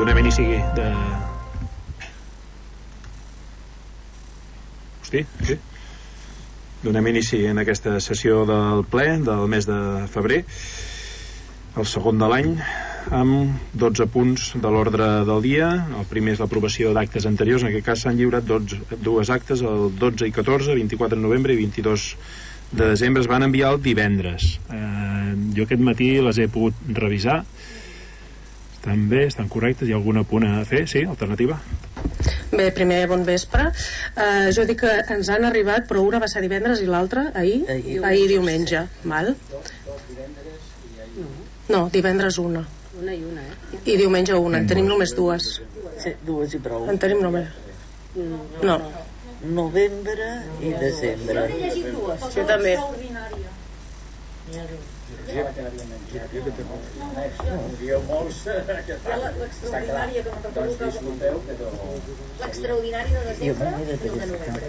donem inici donem inici en aquesta sessió del ple del mes de febrer, el segon de l'any, amb 12 punts de l'ordre del dia. El primer és l'aprovació d'actes anteriors. En aquest cas s'han lliurat dues actes, el 12 i 14, 24 de novembre i 22 de desembre. Es van enviar el divendres. Jo aquest matí les he pogut revisar. Estan bé, estan correctes. Hi ha algun apunt a fer? Sí, alternativa? Bé, primer, bon vespre. Jo dic que ens han arribat, però una va ser divendres i l'altra ahir diumenge. Val? No, divendres una. Una i una, I diumenge una. En tenim només dues. Sí, dues i prou. En tenim només. No. Novembre i desembre. Jo també. L'extraordinari de desembre i el de novembre.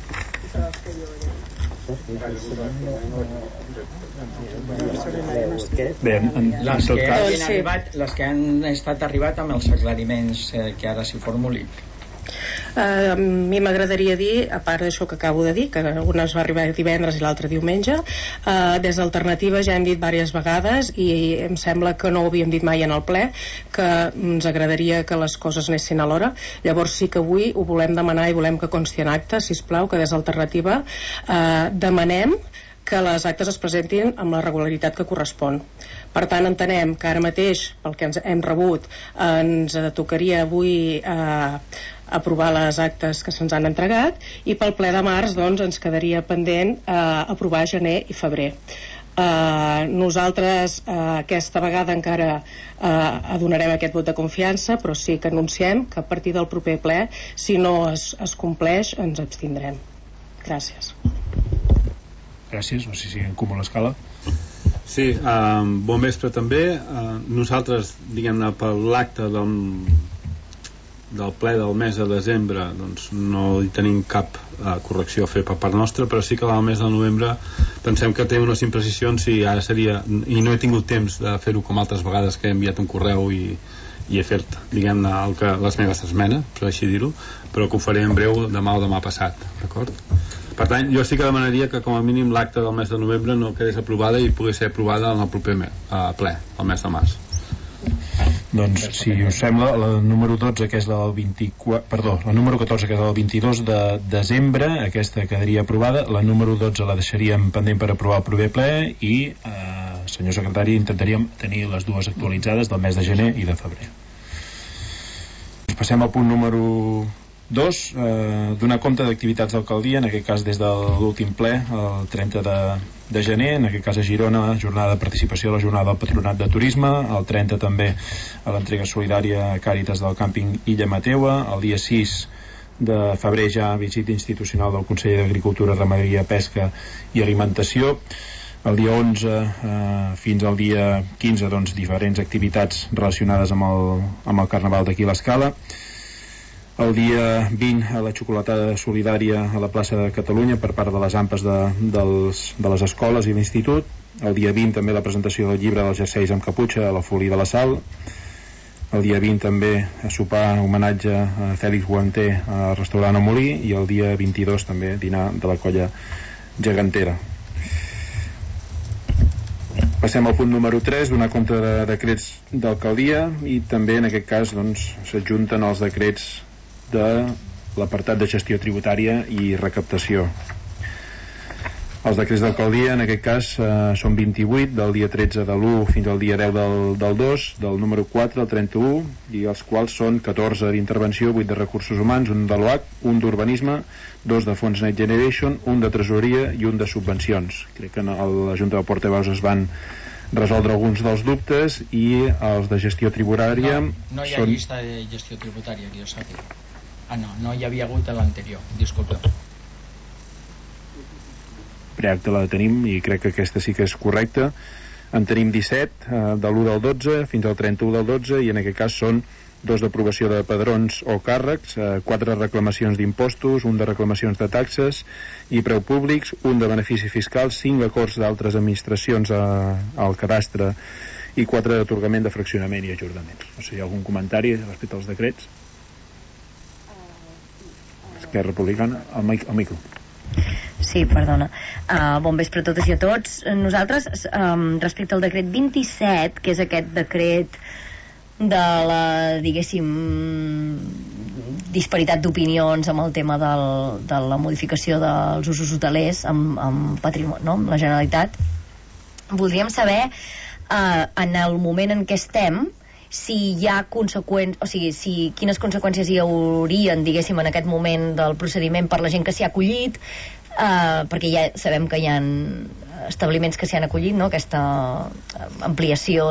Bé, en tot cas, les que han estat arribat amb els aclariments que ara s'hi formuli. A mi m'agradaria dir, a part d'això que acabo de dir, que una es va arribar divendres i l'altra diumenge, des d'Alternativa ja hem dit diverses vegades, i em sembla que no ho havíem dit mai en el ple, que ens agradaria que les coses anessin a l'hora. Llavors sí que avui ho volem demanar i volem que consti en acte, sisplau, que des d'Alternativa demanem que les actes es presentin amb la regularitat que correspon. Per tant, entenem que ara mateix, pel que ens hem rebut, ens tocaria avui aprovar les actes que se'ns han entregat, i pel ple de març doncs, ens quedaria pendent aprovar gener i febrer. Nosaltres aquesta vegada encara donarem aquest vot de confiança, però sí que anunciem que a partir del proper ple, si no es compleix, ens abstindrem. Gràcies. Gràcies, no sé si en comú l'escala. Sí, bon vespre també. Nosaltres, diguem-ne, per l'acte del ple del mes de desembre, doncs no hi tenim cap correcció a fer per part nostra, però sí que al mes de novembre pensem que té unes imprecisions i ara seria, i no he tingut temps de fer-ho com altres vegades que he enviat un correu i he fet, diguem-ne, les meves esmenes, per així dir-ho, però que ho faré en breu demà o demà passat, d'acord? Per tant, jo sí que demanaria que com a mínim l'acte del mes de novembre no quedés aprovada i pogués ser aprovada en el proper ple, el mes de març. Doncs, si us sembla, la número 12, que és la número 14, que és la del 22 de desembre, aquesta quedaria aprovada. La número 12 la deixaríem pendent per aprovar el proper ple i, senyor secretari, intentaríem tenir les dues actualitzades del mes de gener i de febrer. Passem al punt número 2, donar compte d'activitats d'alcaldia, en aquest cas des de l'últim ple, el 30 de gener, en aquest cas a Girona, jornada de participació a la jornada del Patronat de Turisme, el 30 també a l'entrega solidària a Càritas del càmping Illa Mateua, el dia 6 de febrer ja visita institucional del Consell d'Agricultura, Ramaderia, Pesca i Alimentació, el dia 11 fins al dia 15 doncs diferents activitats relacionades amb el Carnaval d'aquí a l'Escala. El dia 20 a la xocolatada solidària a la plaça de Catalunya per part de les AMPAs de les escoles i l'institut. El dia 20 també la presentació del llibre dels jerseis amb caputxa a la Folia de la Sal. El dia 20 també a sopar homenatge a Fèlix Guanter al restaurant El Molí, i el dia 22 també dinar de la colla gegantera. Passem al punt número 3, donar compte de decrets d'alcaldia, i també en aquest cas doncs s'adjunten els decrets de l'apartat de gestió tributària i recaptació. Els decrets d'alcaldia en aquest cas són 28, del dia 13 de l'1 fins al dia 10 del 2, del número 4 al 31, i els quals són 14 d'intervenció, 8 de recursos humans, un de l'OAC, un d'urbanisme, 2 de fons Next Generation, un de tresoreria i un de subvencions. Crec que a la Junta de Portaveus es van resoldre alguns dels dubtes, i els de gestió tributària no hi ha llista de gestió tributària que jo sàpiga. No hi havia hagut a l'anterior, disculpa. Preacte la tenim i crec que aquesta sí que és correcta. En tenim 17, de l'1 del 12 fins al 31 del 12, i en aquest cas són 2 d'aprovació de padrons o càrrecs, 4 reclamacions d'impostos, 1 de reclamacions de taxes i preu públics, 1 de benefici fiscal, 5 acords d'altres administracions al cadastre i 4 d'atorgament de fraccionament i ajornaments. No sé si hi ha algun comentari respecte als decrets. Esquerra Republicana, el micro. Sí, perdona. Bon vespre a totes i a tots. Nosaltres, respecte al decret 27, que és aquest decret de la, diguéssim, disparitat d'opinions amb el tema de la modificació dels usos hotelers amb patrimoni, no? Amb la Generalitat, voldríem saber en el moment en què estem, si hi ha conseqüències, o sigui, quines conseqüències hi haurien, diguéssim, en aquest moment del procediment per la gent que s'hi ha acollit, perquè ja sabem que hi ha establiments que s'hi han acollit, no? Aquesta ampliació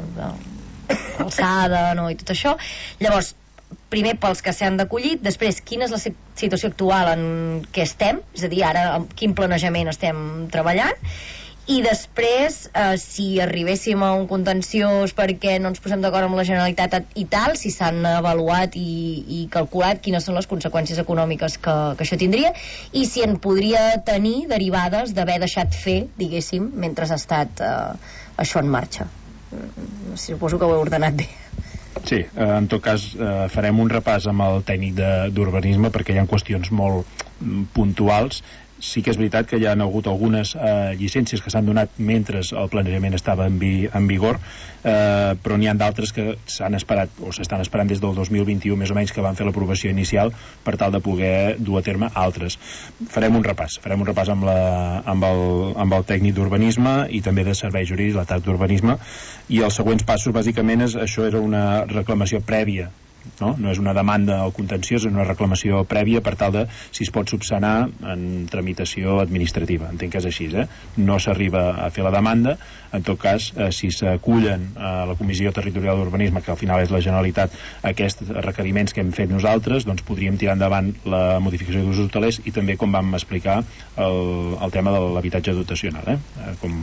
d'alçada, no? I tot això. Llavors, primer pels que s'han d'acollit, després quina és la situació actual en què estem, és a dir, ara amb quin planejament estem treballant, i després si arribéssim a un contenciós perquè no ens posem d'acord amb la Generalitat i tal, si s'han avaluat i calculat quines són les conseqüències econòmiques que això tindria, i si en podria tenir derivades d'haver deixat fer, diguéssim, mentre ha estat això en marxa. Suposo que ho he ordenat bé. Sí, en tot cas farem un repàs amb el tècnic d'urbanisme perquè hi ha qüestions molt puntuals. Sí que és veritat que hi ha hagut algunes llicències que s'han donat mentre el planejament estava en vigor, però n'hi ha d'altres que s'han esperat o s'estan esperant des del 2021 més o menys, que van fer l'aprovació inicial per tal de poder dur a terme altres. Farem un repàs amb el tècnic d'urbanisme i també de serveis jurídics, la TAC d'urbanisme, i els següents passos bàsicament això era una reclamació prèvia. No és una demanda o contenciós, és una reclamació prèvia per tal de si es pot subsanar en tramitació administrativa. Entenc que és així, no s'arriba a fer la demanda. En tot cas, si s'acullen a la Comissió Territorial d'Urbanisme, que al final és la Generalitat, aquests requeriments que hem fet nosaltres, doncs podríem tirar endavant la modificació d'usos hotelers i també, com vam explicar, el tema de l'habitatge dotacional, com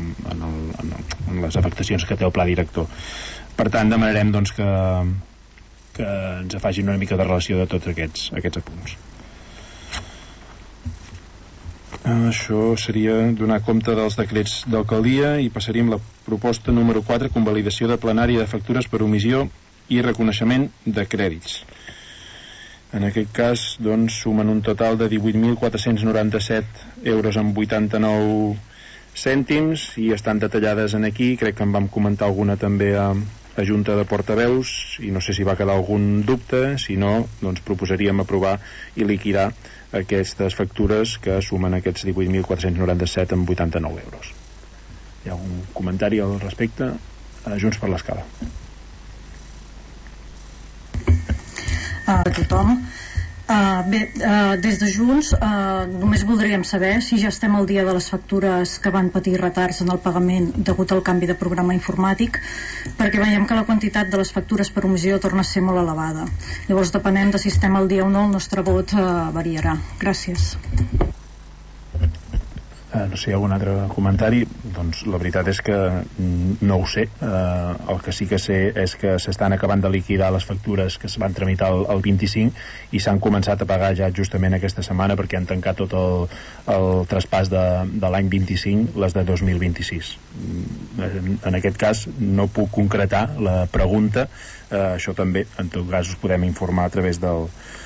en les afectacions que té el pla director. Per tant, demanarem doncs que ens facin una mica de relació de tots aquests apunts. Això seria donar compte dels decrets d'alcaldia i passaríem la proposta número 4, convalidació de plenària de factures per omissió i reconeixement de crèdits. En aquest cas, doncs, sumen un total de 18.497 euros amb 89 cèntims i estan detallades en aquí. Crec que en vam comentar alguna també a Junta de Portaveus i no sé si va quedar algun dubte. Si no, doncs proposaríem aprovar i liquidar aquestes factures que sumen aquests 18.497 amb 89 euros. Hi ha un comentari al respecte? Junts per l'Escala. A tothom. Des de Junts només voldríem saber si ja estem al dia de les factures que van patir retards en el pagament degut al canvi de programa informàtic, perquè veiem que la quantitat de les factures per omissió torna a ser molt elevada. Llavors, depenent de si estem al dia o no, el nostre vot variarà. Gràcies. No sé si hi ha algun altre comentari. Doncs la veritat és que no ho sé. El que sí que sé és que s'estan acabant de liquidar les factures que es van tramitar el 25 i s'han començat a pagar ja justament aquesta setmana perquè han tancat tot el traspàs de l'any 25, les de 2026. En aquest cas no puc concretar la pregunta. Això també, en tot cas, us podem informar a través del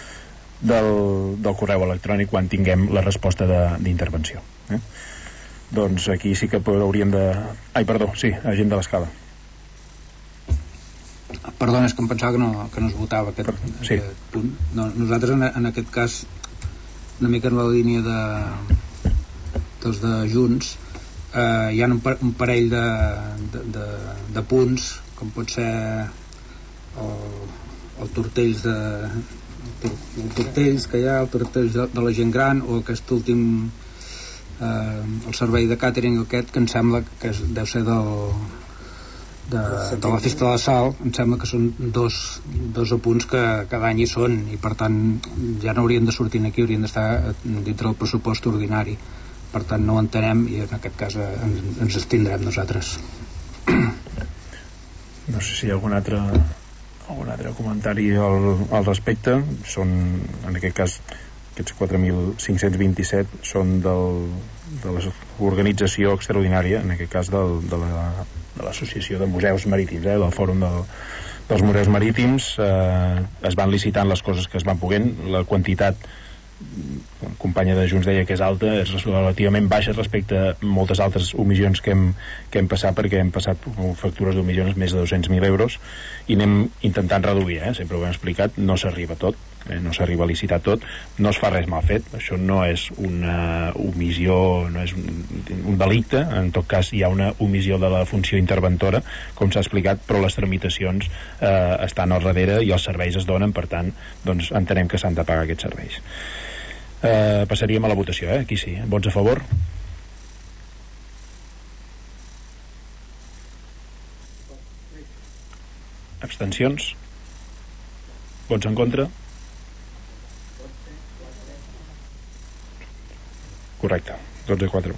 correu electrònic quan tinguem la resposta d'intervenció. Doncs aquí sí que hauríem de... gent de l'Escala. Perdona, és que em pensava que no es votava aquest punt. No, nosaltres en aquest cas, una mica en la línia dels de Junts, hi ha un parell de punts, com pot ser el tortells que hi ha, el tortells de la gent gran, o aquest últim el servei de càtering aquest, que em sembla que deu ser de la Festa de la Sal. Em sembla que són dos apunts que cada any hi són i per tant ja no haurien de sortir aquí, haurien d'estar dintre del pressupost ordinari. Per tant no ho entenem i en aquest cas ens abstindrem nosaltres. No sé si hi ha algun altre comentari al respecte. Són, en aquest cas, aquests 4.527 són de l'organització extraordinària, en aquest cas de la l'Associació de Museus Marítims, del Fòrum dels Museus Marítims. Es van licitant les coses que es van poguent. La quantitat, la companya de Junts deia que és alta, és relativament baixa respecte a moltes altres omissions que hem passat, perquè hem passat factures d'omissions més de 200.000 euros, i anem intentant reduir, sempre ho hem explicat, no s'arriba a tot, no s'arriba a licitar tot, no es fa res mal fet, això no és una omissió, no és un delicte, en tot cas hi ha una omissió de la funció interventora, com s'ha explicat, però les tramitacions estan al darrere i els serveis es donen, per tant, doncs entenem que s'han de pagar aquests serveis. Passaríem a la votació, aquí sí, vots a favor? Abstencions? Vots en contra? Correcte, 12-4.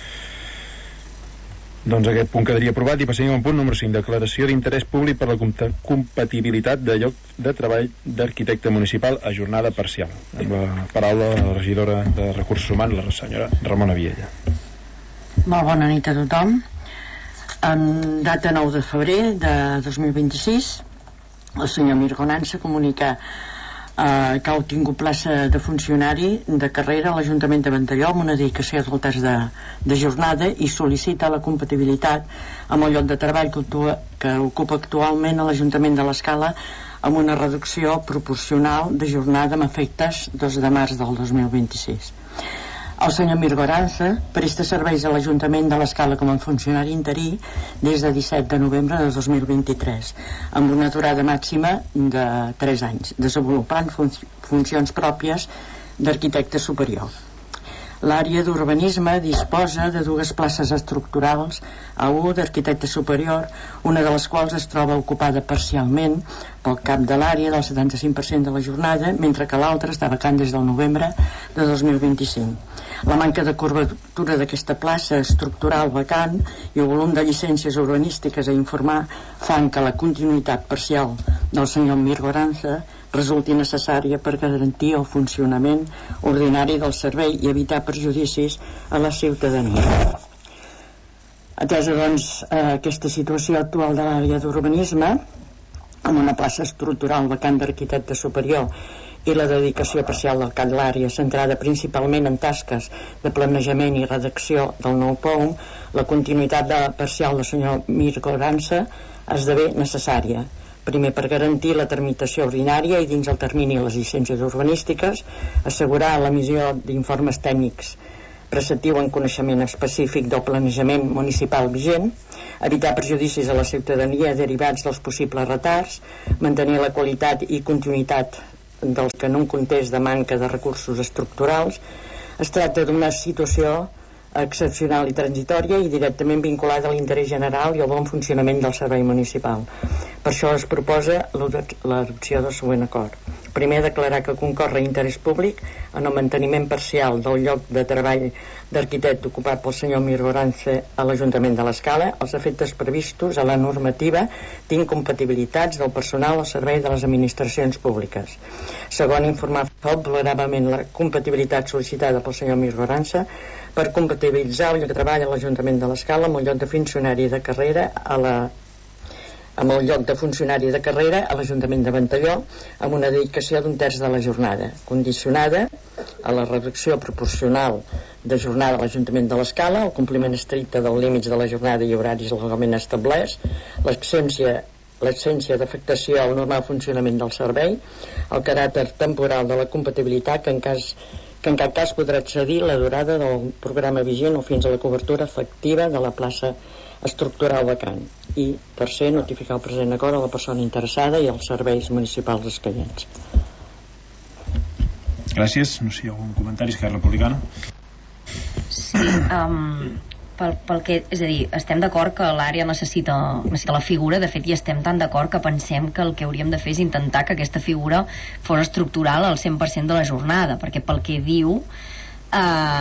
Doncs aquest punt quedaria aprovat i passaríem al punt número 5, declaració d'interès públic per la compatibilitat de lloc de treball d'arquitecte municipal a jornada parcial. Amb la paraula a la regidora de Recursos Humans, la senyora Ramona Viella. Molt bona nit a tothom. En data 9 de febrer de 2026, el senyor Mirko Nansa comunica que ha obtingut plaça de funcionari de carrera a l'Ajuntament de Ventalló amb una dedicació del test de jornada i sol·licita la compatibilitat amb el lloc de treball que ocupa actualment a l'Ajuntament de l'Escala amb una reducció proporcional de jornada amb efectes 2 de març del 2026. El senyor Mirko Nansa presta serveis a l'Ajuntament de l'Escala com a funcionari interí des de 17 de novembre de 2023, amb una durada màxima de 3 anys, desenvolupant funcions pròpies d'arquitecte superior. L'àrea d'urbanisme disposa de 2 places estructurals a 1 d'arquitecte superior, una de les quals es troba ocupada parcialment pel cap de l'àrea del 75% de la jornada, mentre que l'altra està vacant des del novembre de 2025. La manca de cobertura d'aquesta plaça estructural vacant i el volum de llicències urbanístiques a informar fan que la continuïtat parcial del senyor Mirko Nansa resulti necessària per garantir el funcionament ordinari del servei i evitar perjudicis a la ciutadania. Atesa, doncs, aquesta situació actual de l'àrea d'urbanisme, amb una plaça estructural vacant d'arquitecte superior i la dedicació parcial del cap de l'àrea centrada principalment en tasques de planejament i redacció del nou POUM, la continuïtat parcial del senyor Mirko Nansa esdevé necessària. Primer, per garantir la tramitació ordinària i dins el termini les llicències urbanístiques, assegurar l'emissió d'informes tècnics preceptiu en coneixement específic del planejament municipal vigent, evitar perjudicis a la ciutadania derivats dels possibles retards, mantenir la qualitat i continuïtat dels que en un context de manca de recursos estructurals. Es tracta d'una situació excepcional i transitòria i directament vinculada a l'interès general i al bon funcionament del servei municipal. Per això es proposa l'adopció del següent acord. Primer, declarar que concorre interès públic en el manteniment parcial del lloc de treball d'arquitecte ocupat pel senyor Mirko Nansa a l'Ajuntament de l'Escala als efectes previstos a la normativa d'incompatibilitats del personal al servei de les administracions públiques. Segon, informar favorablement la compatibilitat sol·licitada pel senyor Mirko Nansa per compatibilitzar el lloc de treball a l'Ajuntament de l'Escala amb el lloc de funcionari de carrera amb el lloc de funcionari de carrera a l'Ajuntament de Ventalló amb una dedicació d'1 terç de la jornada, condicionada a la reducció proporcional de jornada a l'Ajuntament de l'Escala, el compliment estricte dels límits de la jornada i horaris legalment establerts, l'absència d'afectació al normal funcionament del servei, el caràcter temporal de la compatibilitat que en cap cas podrà excedir la durada del programa vigent o fins a la cobertura efectiva de la plaça estructural vacant. I tercer, notificar el present acord a la persona interessada i als serveis municipals escaients. Gràcies. No sé si hi ha algun comentari. Esquerra Republicana. Sí, pel que, és a dir, estem d'acord que l'àrea necessita la figura. De fet, hi estem tan d'acord que pensem que el que hauríem de fer és intentar que aquesta figura fos estructural al 100% de la jornada, perquè pel que diu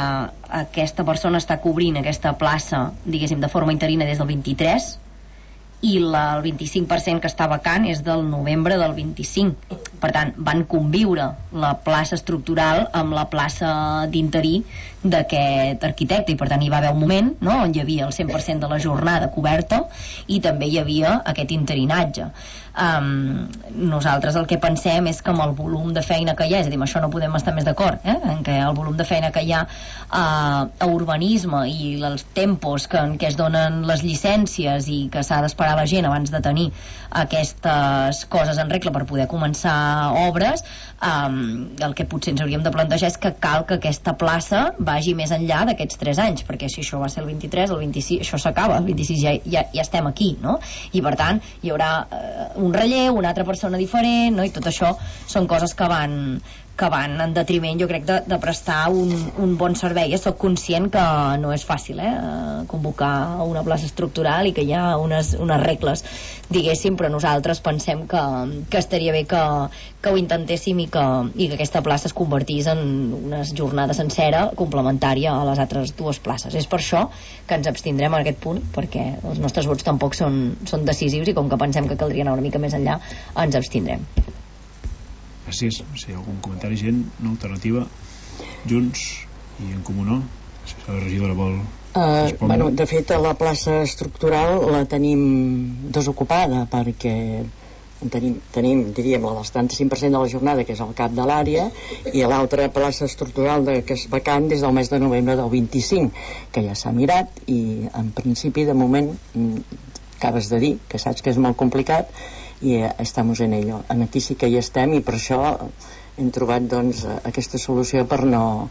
aquesta persona està cobrint aquesta plaça, diguéssim, de forma interina des del 23 i el 25% que està vacant és del novembre del 25. Per tant, van conviure la plaça estructural amb la plaça d'interí d'aquest arquitecte, i per tant hi va haver un moment, no?, on hi havia el 100% de la jornada coberta i també hi havia aquest interinatge. Nosaltres el que pensem és que amb el volum de feina que hi ha, és a dir, amb això no podem estar més d'acord, en què el volum de feina que hi ha a urbanisme i els tempos en què es donen les llicències i que s'ha d'esperar la gent abans de tenir aquestes coses en regla per poder començar obres, el que potser ens hauríem de plantejar és que cal que aquesta plaça vagi més enllà d'aquests 3 anys, perquè si això va ser el 23, el 26, això s'acaba, el 26 ja estem aquí, no? I per tant hi haurà un relleu, una altra persona diferent, no? I tot això són coses que van en detriment, jo crec, de prestar un bon servei. Jo soc conscient que no és fàcil convocar una plaça estructural i que hi ha unes regles, diguéssim, però nosaltres pensem que estaria bé que ho intentéssim i que aquesta plaça es convertís en una jornada sencera complementària a les altres 2 places. És per això que ens abstindrem en aquest punt, perquè els nostres vots tampoc són decisius, i com que pensem que caldria anar una mica més enllà, ens abstindrem. Gràcies. Si hi ha algun comentari, gent, no? Alternativa, Junts i En Comú no? Si la regidora vol respondre. De fet, la plaça estructural la tenim desocupada, perquè tenim, diríem, el 75% de la jornada, que és al cap de l'àrea, i l'altra plaça estructural que és vacant des del mes de novembre del 25, que ja s'ha mirat, i en principi, de moment, acabes de dir que saps que és molt complicat, i estem en ello. Aquí sí que hi estem, i per això hem trobat aquesta solució per no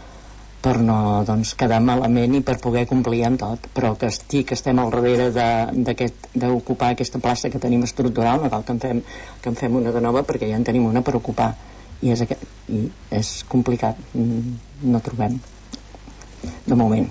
quedar malament i per poder complir amb tot, però que estem al darrere d'ocupar aquesta plaça que tenim estructural. No cal que en fem una de nova, perquè ja en tenim una per ocupar, i és complicat, no trobem de moment.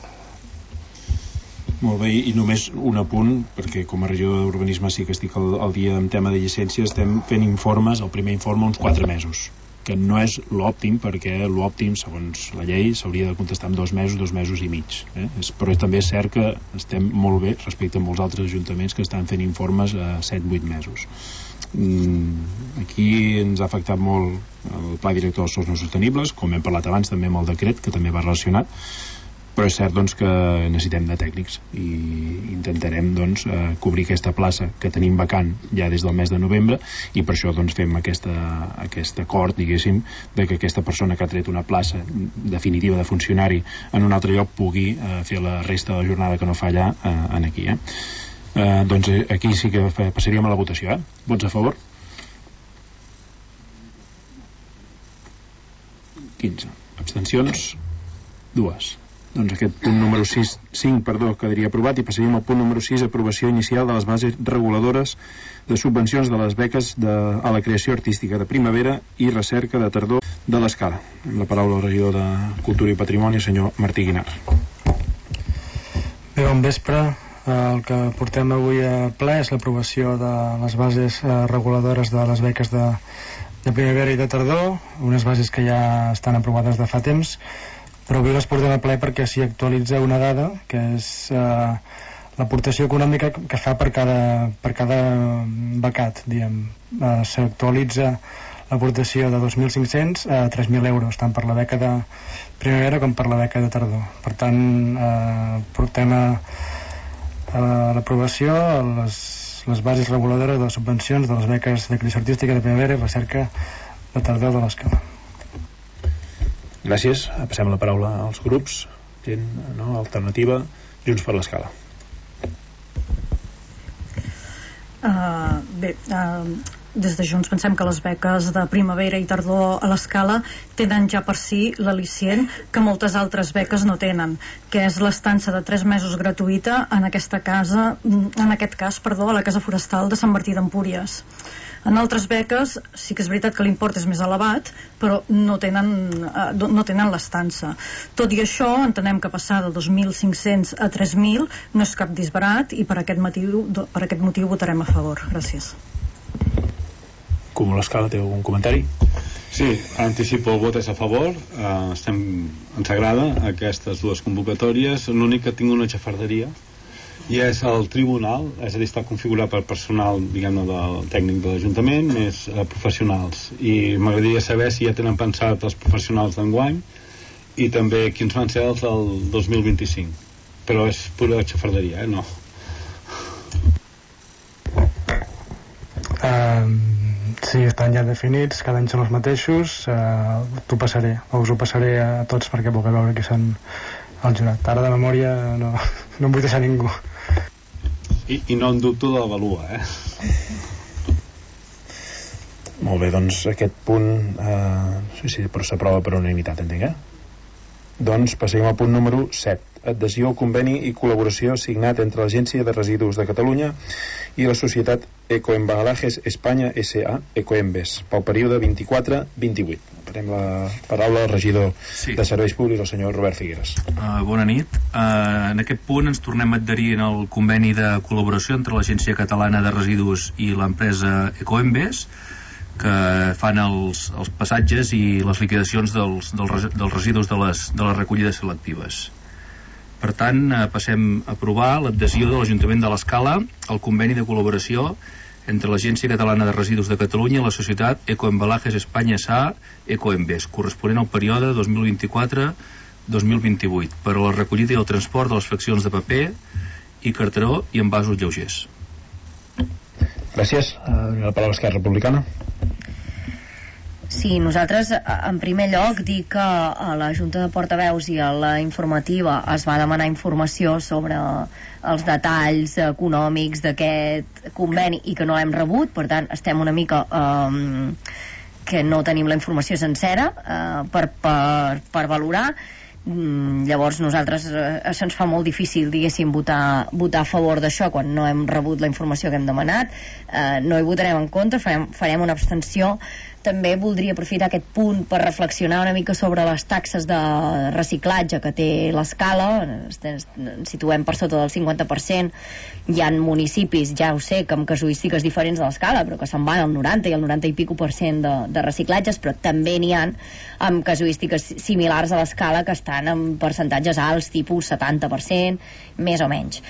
Molt bé, i només un apunt, perquè com a regidor d'urbanisme sí que estic al dia en tema de llicències. Estem fent informes, el primer informe uns 4 mesos, que no és l'òptim, perquè l'òptim, segons la llei, s'hauria de contestar en 2 mesos, 2 mesos i mig. Però també és cert que estem molt bé respecte a molts altres ajuntaments que estan fent informes a 7-8 mesos. Aquí ens ha afectat molt el pla director dels sòls no sostenibles, com hem parlat abans també amb el decret, que també va relacionat, però és cert que necessitem de tècnics i intentarem cobrir aquesta plaça que tenim vacant ja des del mes de novembre, i per això fem aquest acord, diguéssim, de que aquesta persona que ha tret una plaça definitiva de funcionari en un altre lloc pugui fer la resta de la jornada que no fa allà aquí. Aquí sí que passaríem a la votació. Vots a favor? 15. Abstencions? 2. Doncs aquest punt número 5 quedaria aprovat, i passaríem al punt número 6, aprovació inicial de les bases reguladores de subvencions de les beques a la creació artística de primavera i recerca de tardor de l'Escala. La paraula al regidor de Cultura i Patrimoni, senyor Martí Guinar. Bé, bon vespre. El que portem avui a ple és l'aprovació de les bases reguladores de les beques de primavera i de tardor, unes bases que ja estan aprovades de fa temps, però avui les portem a ple perquè s'hi actualitza una dada, que és l'aportació econòmica que es fa per cada becat, diguem. S'actualitza l'aportació de 2.500 a 3.000 euros, tant per la beca de primavera com per la beca de tardor. Per tant, portem a l'aprovació les bases reguladores de les subvencions de les beques de creació artística de primavera i recerca de tardor de l'Escala. Gràcies. Passem la paraula als grups. Gent, no? Alternativa, Junts per l'Escala. Des de Junts pensem que les beques de primavera i tardor a l'Escala tenen ja per si l'al·licient que moltes altres beques no tenen, que és l'estança de 3 mesos gratuïta en aquest cas, a la Casa Forestal de Sant Martí d'Empúries. En altres beques sí que és veritat que l'import és més elevat, però no tenen l'estança. Tot i això, entenem que passar de 2.500 a 3.000 no és cap disbarat, i per aquest motiu votarem a favor. Gràcies. Com l'Escala té algun comentari? Sí, anticipo el vot és a favor. Ens agrada aquestes dues convocatòries. L'únic que tinc una xafarderia I és el tribunal, és a dir, està configurat per personal, diguem-ne, del tècnic de l'Ajuntament, més professionals. I m'agradaria saber si ja tenen pensat els professionals d'enguany i també quins van ser els del 2025. Però és pura xafarderia, no? Sí, estan ja definits, cada any són els mateixos. Us ho passaré a tots perquè pugueu veure qui són el jurat. Ara de memòria no em vull deixar ningú. I no en dubto de la Valua, Molt bé, doncs aquest punt sí, però s'aprova per unanimitat, entenc, Doncs passem al punt número 7. Adhesió al conveni i col·laboració signat entre l'Agència de Residus de Catalunya i la Societat Ecoembalajes Espanya S.A. Ecoembes pel període 24-28. Farem la paraula al regidor de Serveis Públics, el senyor Robert Figueres. Bona nit. En aquest punt ens tornem a adherir en el conveni de col·laboració entre l'Agència Catalana de Residus i l'empresa Ecoembes, que fan els passatges i les liquidacions dels residus de les recollides selectives. Per tant, passem a aprovar l'adhesió de l'Ajuntament de l'Escala al conveni de col·laboració entre l'Agència Catalana de Residus de Catalunya i la Societat Ecoembalajes Espanya S.A. Ecoembes, corresponent al període 2024-2028 per a la recollida i el transport de les fraccions de paper i cartró i envasos lleugers. Gràcies. La paraula Esquerra Republicana. Sí, nosaltres en primer lloc dir que a la Junta de Portaveus i a la informativa es va demanar informació sobre els detalls econòmics d'aquest conveni i que no l'hem rebut, per tant estem una mica que no tenim la informació sencera per valorar. Llavors nosaltres se'ns fa molt difícil, diguéssim, votar a favor d'això quan no hem rebut la informació que hem demanat. No hi votarem en contra, farem una abstenció. També voldria aprofitar aquest punt per reflexionar una mica sobre les taxes de reciclatge que té l'Escala. Ens situem per sota del 50%. Hi ha municipis, ja ho sé, que amb casuístiques diferents de l'Escala, però que se'n van al 90 i al 90 i pico % de reciclatges, però també n'hi ha amb casuístiques similars a l'Escala que estan en percentatges alts, tipus 70%, més o menys.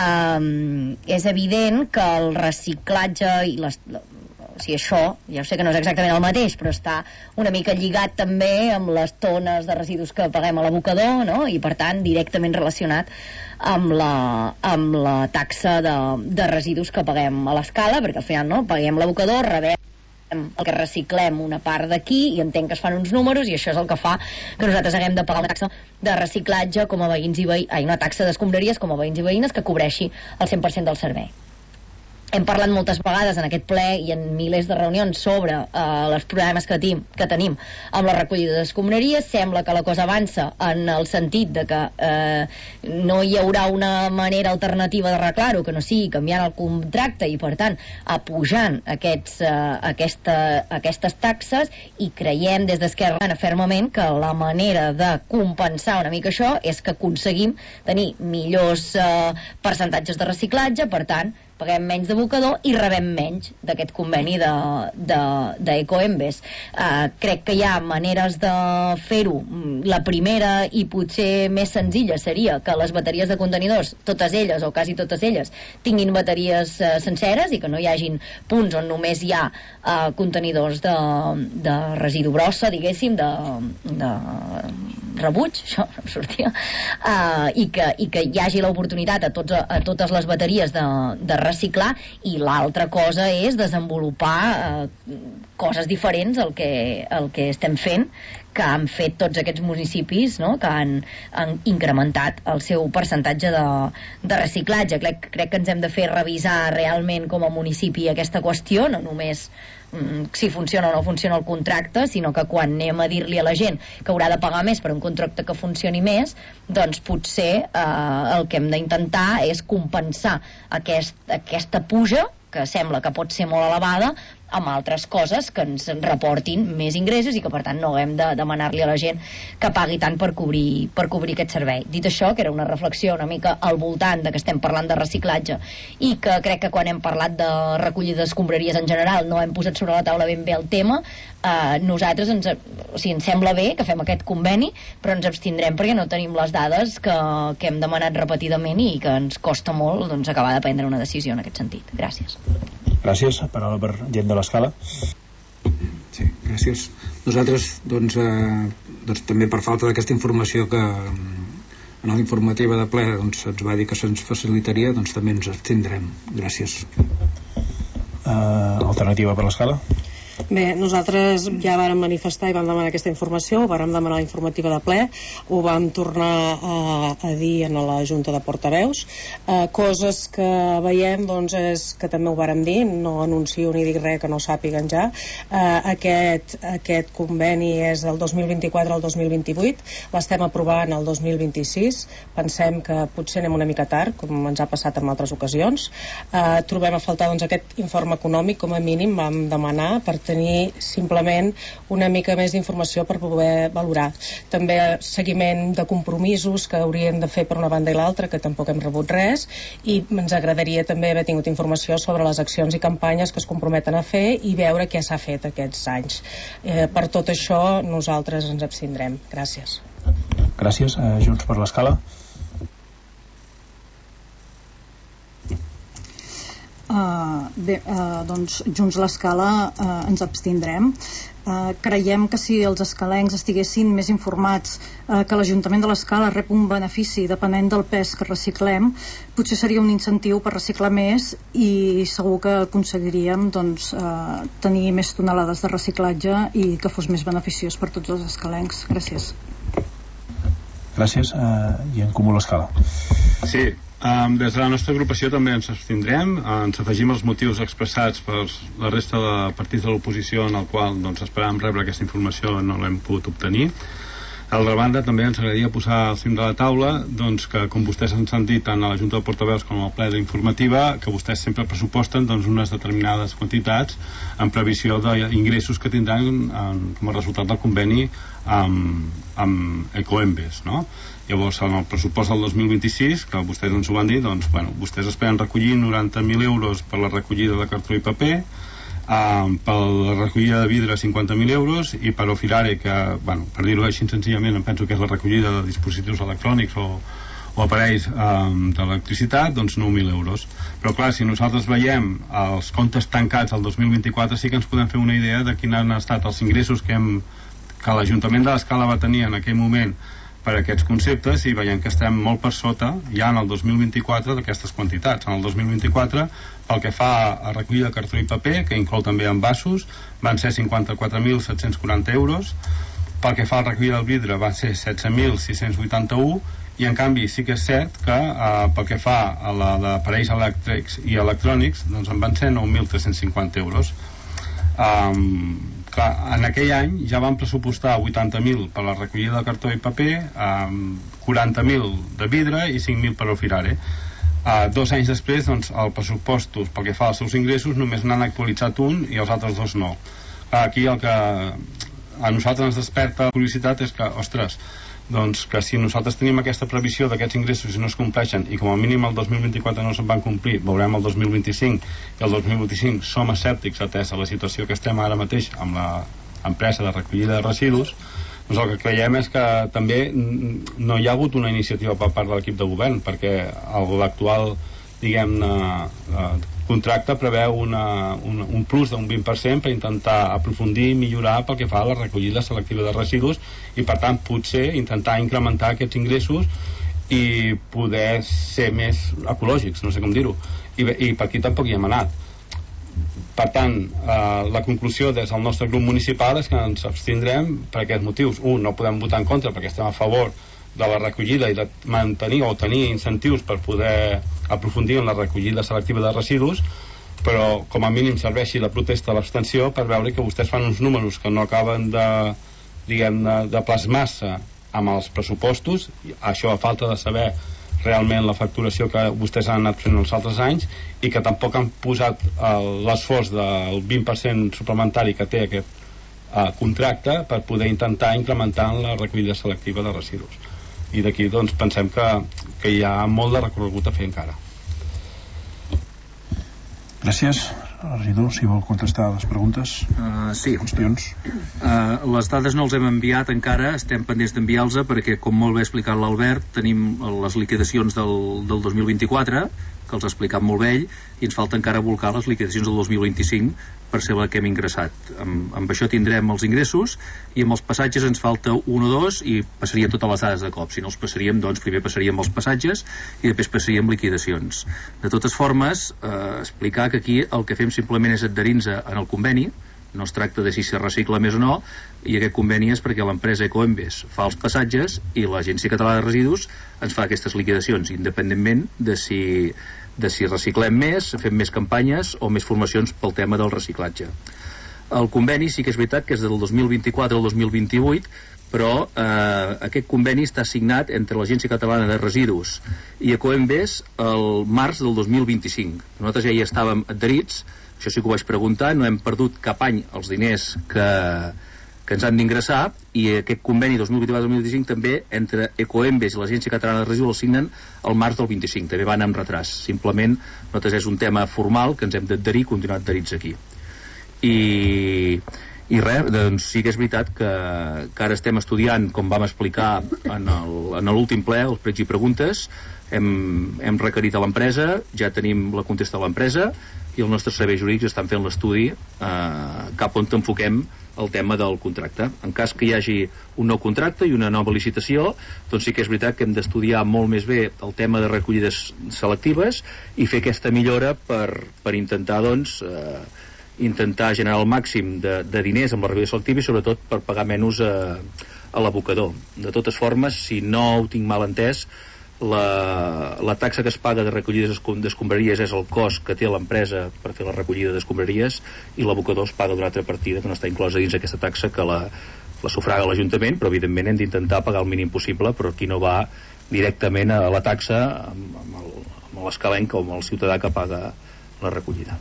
És evident que el reciclatge i o sigui, això, ja sé que no és exactament el mateix, però està una mica lligat també amb les tones de residus que paguem a l'abocador, no? I per tant directament relacionat amb la taxa de residus que paguem a l'Escala, perquè al final no, paguem l'abocador, rebem el que reciclem una part d'aquí i entenc que es fan uns números i això és el que fa que nosaltres haguem de pagar una taxa de reciclatge com a veïns i una taxa d'escombraries com a veïns i veïnes que cobreixi el 100% del servei. Hem parlat moltes vegades en aquest ple i en milers de reunions sobre els problemes que tenim amb la recollida d'escombraries. Sembla que la cosa avança en el sentit de que no hi haurà una manera alternativa d'arreglar-ho que no sigui canviant el contracte i per tant apujant aquestes taxes, i creiem des d'Esquerra fermament que la manera de compensar una mica això és que aconseguim tenir millors percentatges de reciclatge, per tant paguem menys d'abocador i rebem menys d'aquest conveni d'Ecoembes. Crec que hi ha maneres de fer-ho. La primera i potser més senzilla seria que les bateries de contenidors, totes elles o quasi totes elles, tinguin bateries senceres i que no hi hagin punts on només hi ha contenidors de residu brossa, diguéssim, de rebuig, això em sortia, i que hi hagi l'oportunitat a totes les bateries de reciclar, i l'altra cosa és desenvolupar coses diferents al que estem fent, que han fet tots aquests municipis, no? Que han incrementat el seu percentatge de reciclatge. Crec que ens hem de fer revisar realment com a municipi aquesta qüestió, no només si funciona o no funciona el contracte, sinó que quan anem a dir-li a la gent que haurà de pagar més per un contracte que funcioni més, doncs potser el que hem d'intentar és compensar aquesta puja, que sembla que pot ser molt elevada, amb altres coses que ens reportin més ingressos i que per tant no haguem de demanar-li a la gent que pagui tant per cobrir aquest servei. Dit això, que era una reflexió una mica al voltant de que estem parlant de reciclatge i que crec que quan hem parlat de recollida d'escombraries en general no hem posat sobre la taula ben bé el tema, nosaltres ens sembla bé que fem aquest conveni, però ens abstindrem perquè no tenim les dades que hem demanat repetidament i que ens costa molt acabar de prendre una decisió en aquest sentit. Gràcies. Gràcies. Paraula per gent de l'Escala. Sí, gràcies. Nosaltres, doncs també per falta d'aquesta informació que en l'informativa de ple ens va dir que se'ns facilitaria, doncs també ens abstindrem. Gràcies. Alternativa per l'Escala? Bé, nosaltres ja vàrem manifestar i vam demanar aquesta informació, ho vàrem demanar la informativa de ple, ho vam tornar a dir en la Junta de Portaveus. Coses que veiem, doncs, és que també ho vàrem dir, no anuncio ni dic res que no sàpiguen ja. Aquest conveni és del 2024 al 2028, l'estem aprovant el 2026, pensem que potser anem una mica tard, com ens ha passat en altres ocasions. Trobem a faltar, doncs, aquest informe econòmic, com a mínim vam demanar, per tenir simplement una mica més d'informació per poder valorar. També seguiment de compromisos que haurien de fer per una banda i l'altra, que tampoc hem rebut res, i ens agradaria també haver tingut informació sobre les accions i campanyes que es comprometen a fer i veure què s'ha fet aquests anys. Per tot això nosaltres ens abstindrem. Gràcies. Gràcies. Junts per l'Escala. Doncs Junts l'Escala ens abstindrem. Creiem que si els escalencs estiguessin més informats que l'Ajuntament de l'Escala rep un benefici depenent del pes que reciclem, potser seria un incentiu per reciclar més i segur que aconseguiríem tenir més tonelades de reciclatge i que fos més beneficiós per tots els escalencs. Gràcies. Gràcies. I en Comú l'Escala. Sí, des de la nostra agrupació també ens abstindrem, ens afegim els motius expressats per la resta de partits de l'oposició en el qual esperàvem rebre aquesta informació, no l'hem pogut obtenir. D'altra banda, també ens agradaria posar al cim de la taula que, com vostès ens han dit tant a la Junta de Portaveus com al ple d'informativa, que vostès sempre pressuposten unes determinades quantitats en previsió d'ingressos que tindran com a resultat del conveni amb Ecoembes, no? Llavors, en el pressupost del 2026, que vostès ens ho van dir, vostès esperen recollir 90.000 euros per la recollida de cartró i paper, per la recollida de vidre 50.000 euros i per Ofirare, que, per dir-ho així senzillament, em penso que és la recollida de dispositius electrònics o aparells d'electricitat, 9.000 euros. Però clar, si nosaltres veiem els comptes tancats al 2024, sí que ens podem fer una idea de quins han estat els ingressos que l'Ajuntament de l'Escala va tenir en aquell moment per aquests conceptes, i veiem que estem molt per sota ja en el 2024 d'aquestes quantitats. En el 2024, pel que fa a recollida de cartró i paper, que inclou també envasos, van ser 54.740 euros. Pel que fa a la recollida del vidre van ser 16.681, i en canvi sí que és cert que pel que fa a la d'aparells elèctrics i electrònics en van ser 9.350 euros. En aquell any ja van pressupostar 80.000 per la recollida de cartró i paper, 40.000 de vidre i 5.000 per Ofirare. 2 anys després, els pressupostos pel que fa als seus ingressos només n'han actualitzat un i els altres dos no. Aquí el que a nosaltres ens desperta curiositat és que, ostres, que si nosaltres tenim aquesta previsió d'aquests ingressos i no es compleixen, i com a mínim el 2024 no se'n van complir, veurem el 2025, i el 2025 som escèptics atès a la situació que estem ara mateix amb l'empresa de recollida de residus, doncs el que creiem és que també no hi ha hagut una iniciativa per part de l'equip de govern, perquè l'actual, contracte preveu un plus d'un 20% per intentar aprofundir i millorar pel que fa a la recollida selectiva de residus, i per tant potser intentar incrementar aquests ingressos i poder ser més ecològics, no sé com dir-ho, i per aquí tampoc hi hem anat. Per tant, la conclusió des del nostre grup municipal és que ens abstindrem per aquests motius. No podem votar en contra perquè estem a favor de la recollida i de mantenir o tenir incentius per poder aprofundir en la recollida selectiva de residus, però com a mínim serveixi la protesta a l'abstenció per veure que vostès fan uns números que no acaben de plasmar-se amb els pressupostos, això a falta de saber realment la facturació que vostès han anat fent els altres anys, i que tampoc han posat l'esforç del 20% suplementari que té aquest contracte per poder intentar incrementar la recollida selectiva de residus. I d'aquí doncs pensem que hi ha molt de recorregut a fer encara. Gràcies. Regidor, si vol contestar a les preguntes. Sí. Qüestions. Les dades no els hem enviat encara, estem pendents d'enviar-los perquè, com molt bé ha explicat l'Albert, tenim les liquidacions del 2024, que els ha explicat molt bé ell, i ens falta encara volcar les liquidacions del 2025 per ser la que hem ingressat. Amb això tindrem els ingressos, i amb els passatges ens falta 1 o 2 i passaríem totes les dades de cop. Si no els passaríem, doncs primer passaríem els passatges i després passaríem liquidacions. De totes formes, explicar que aquí el que fem simplement és adherir-nos en el conveni. No es tracta de si se recicla més o no, i aquest conveni és perquè l'empresa Ecoembes fa els passatges i l'Agència Catalana de Residus ens fa aquestes liquidacions, independentment de si reciclem més, fem més campanyes o més formacions pel tema del reciclatge. El conveni sí que és veritat que és del 2024 al 2028, però aquest conveni està signat entre l'Agència Catalana de Residus i Ecoembes el març del 2025. Nosaltres ja hi estàvem adherits, això sí que ho vaig preguntar, no hem perdut cap any els diners que ens han d'ingressar, i aquest conveni 2024-2025 també entre Ecoembes i l'Agència Catalana de Residus el signen el març del 25, també van amb retras. Simplement, nosaltres és un tema formal que ens hem d'adherir, continuar adherits aquí. I res, doncs sí que és veritat que ara estem estudiant, com vam explicar en l'últim ple, els pregs i preguntes, hem requerit a l'empresa, ja tenim la contesta de l'empresa, i els nostres serveis jurídics estan fent l'estudi cap on enfoquem el tema del contracte. En cas que hi hagi un nou contracte i una nova licitació, doncs sí que és veritat que hem d'estudiar molt més bé el tema de recollides selectives i fer aquesta millora per intentar intentar generar el màxim de diners amb la recollida selectiva, i sobretot per pagar menys a l'abocador. De totes formes, si no ho tinc mal entès, la taxa que es paga de recollida d'escombraries és el cost que té l'empresa per fer la recollida d'escombraries, i l'abocador es paga d'una altra partida que no està inclosa dins aquesta taxa, que la sufraga l'Ajuntament, però evidentment hem d'intentar pagar el mínim possible, però aquí no va directament a la taxa amb l'escalenc o amb el ciutadà que paga la recollida.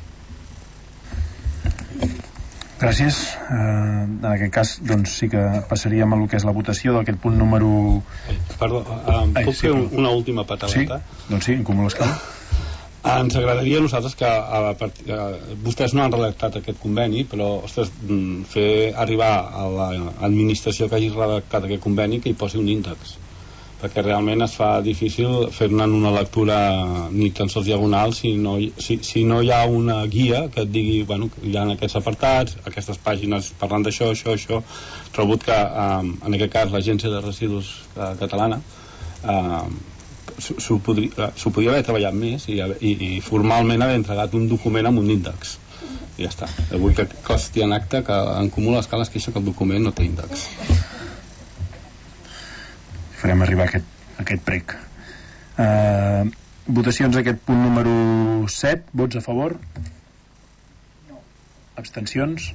Gràcies. En aquest cas, doncs sí que passaríem a lo que és la votació d'aquest punt número... Perdó, puc fer una última pataleta? Sí, doncs sí, en comú l'escala. Ens agradaria a nosaltres que vostès no han redactat aquest conveni, però fer arribar a l'administració que hagi redactat aquest conveni que hi posi un índex, perquè realment es fa difícil fer-ne una lectura ni tan sols diagonal si no hi ha una guia que et digui, bueno, hi ha aquests apartats, aquestes pàgines parlant d'això, això. Trobo que en aquest cas l'Agència de Residus Catalana s'ho podria haver treballat més i formalment haver entregat un document amb un índex, i ja està. Vull que costi en acte que en comú l'escala es queixa que el document no té índex. Farem arribar aquest prec. Votacions aquest punt número 7. Vots a favor? No. Abstencions?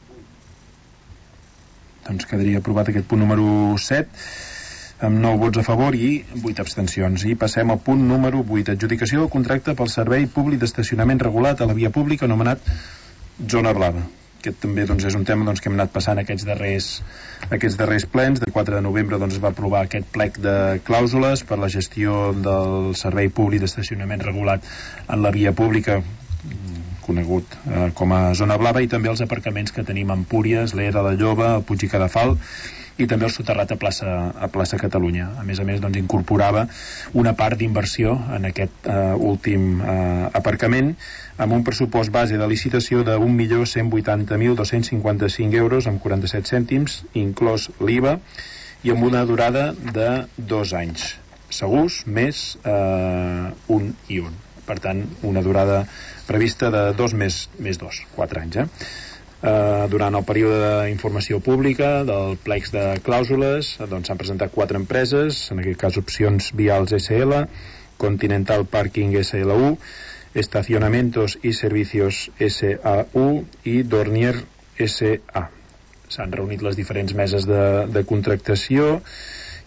Doncs quedaria aprovat aquest punt número 7 amb 9 vots a favor i 8 abstencions. I passem al punt número 8. Adjudicació del contracte pel servei públic d'estacionament regulat a la via pública anomenat Zona Blava. Aquest també doncs, és un tema que hem anat passant aquests darrers plens. El 4 de novembre es va aprovar aquest plec de clàusules per la gestió del servei públic d'estacionament regulat en la via pública, conegut com a Zona Blava, i també els aparcaments que tenim a Empúries, l'Era, la Lloba, el Puig i Cadafal, i també el soterrat a plaça Catalunya. A més, incorporava una part d'inversió en aquest últim aparcament, amb un pressupost base de licitació de 1.180.255 euros amb 47 cèntims, inclòs l'IVA, i amb una durada de 2 anys segurs, més un i un. Per tant, una durada prevista de 2 més 2, 4 anys. Durant el període d'informació pública del plecs de clàusules s'han presentat 4 empreses, en aquest cas Opcions Vials SL, Continental Parking SLU, Estacionamientos y Servicios SAU i Dornier SA. S'han reunit les diferents meses de contractació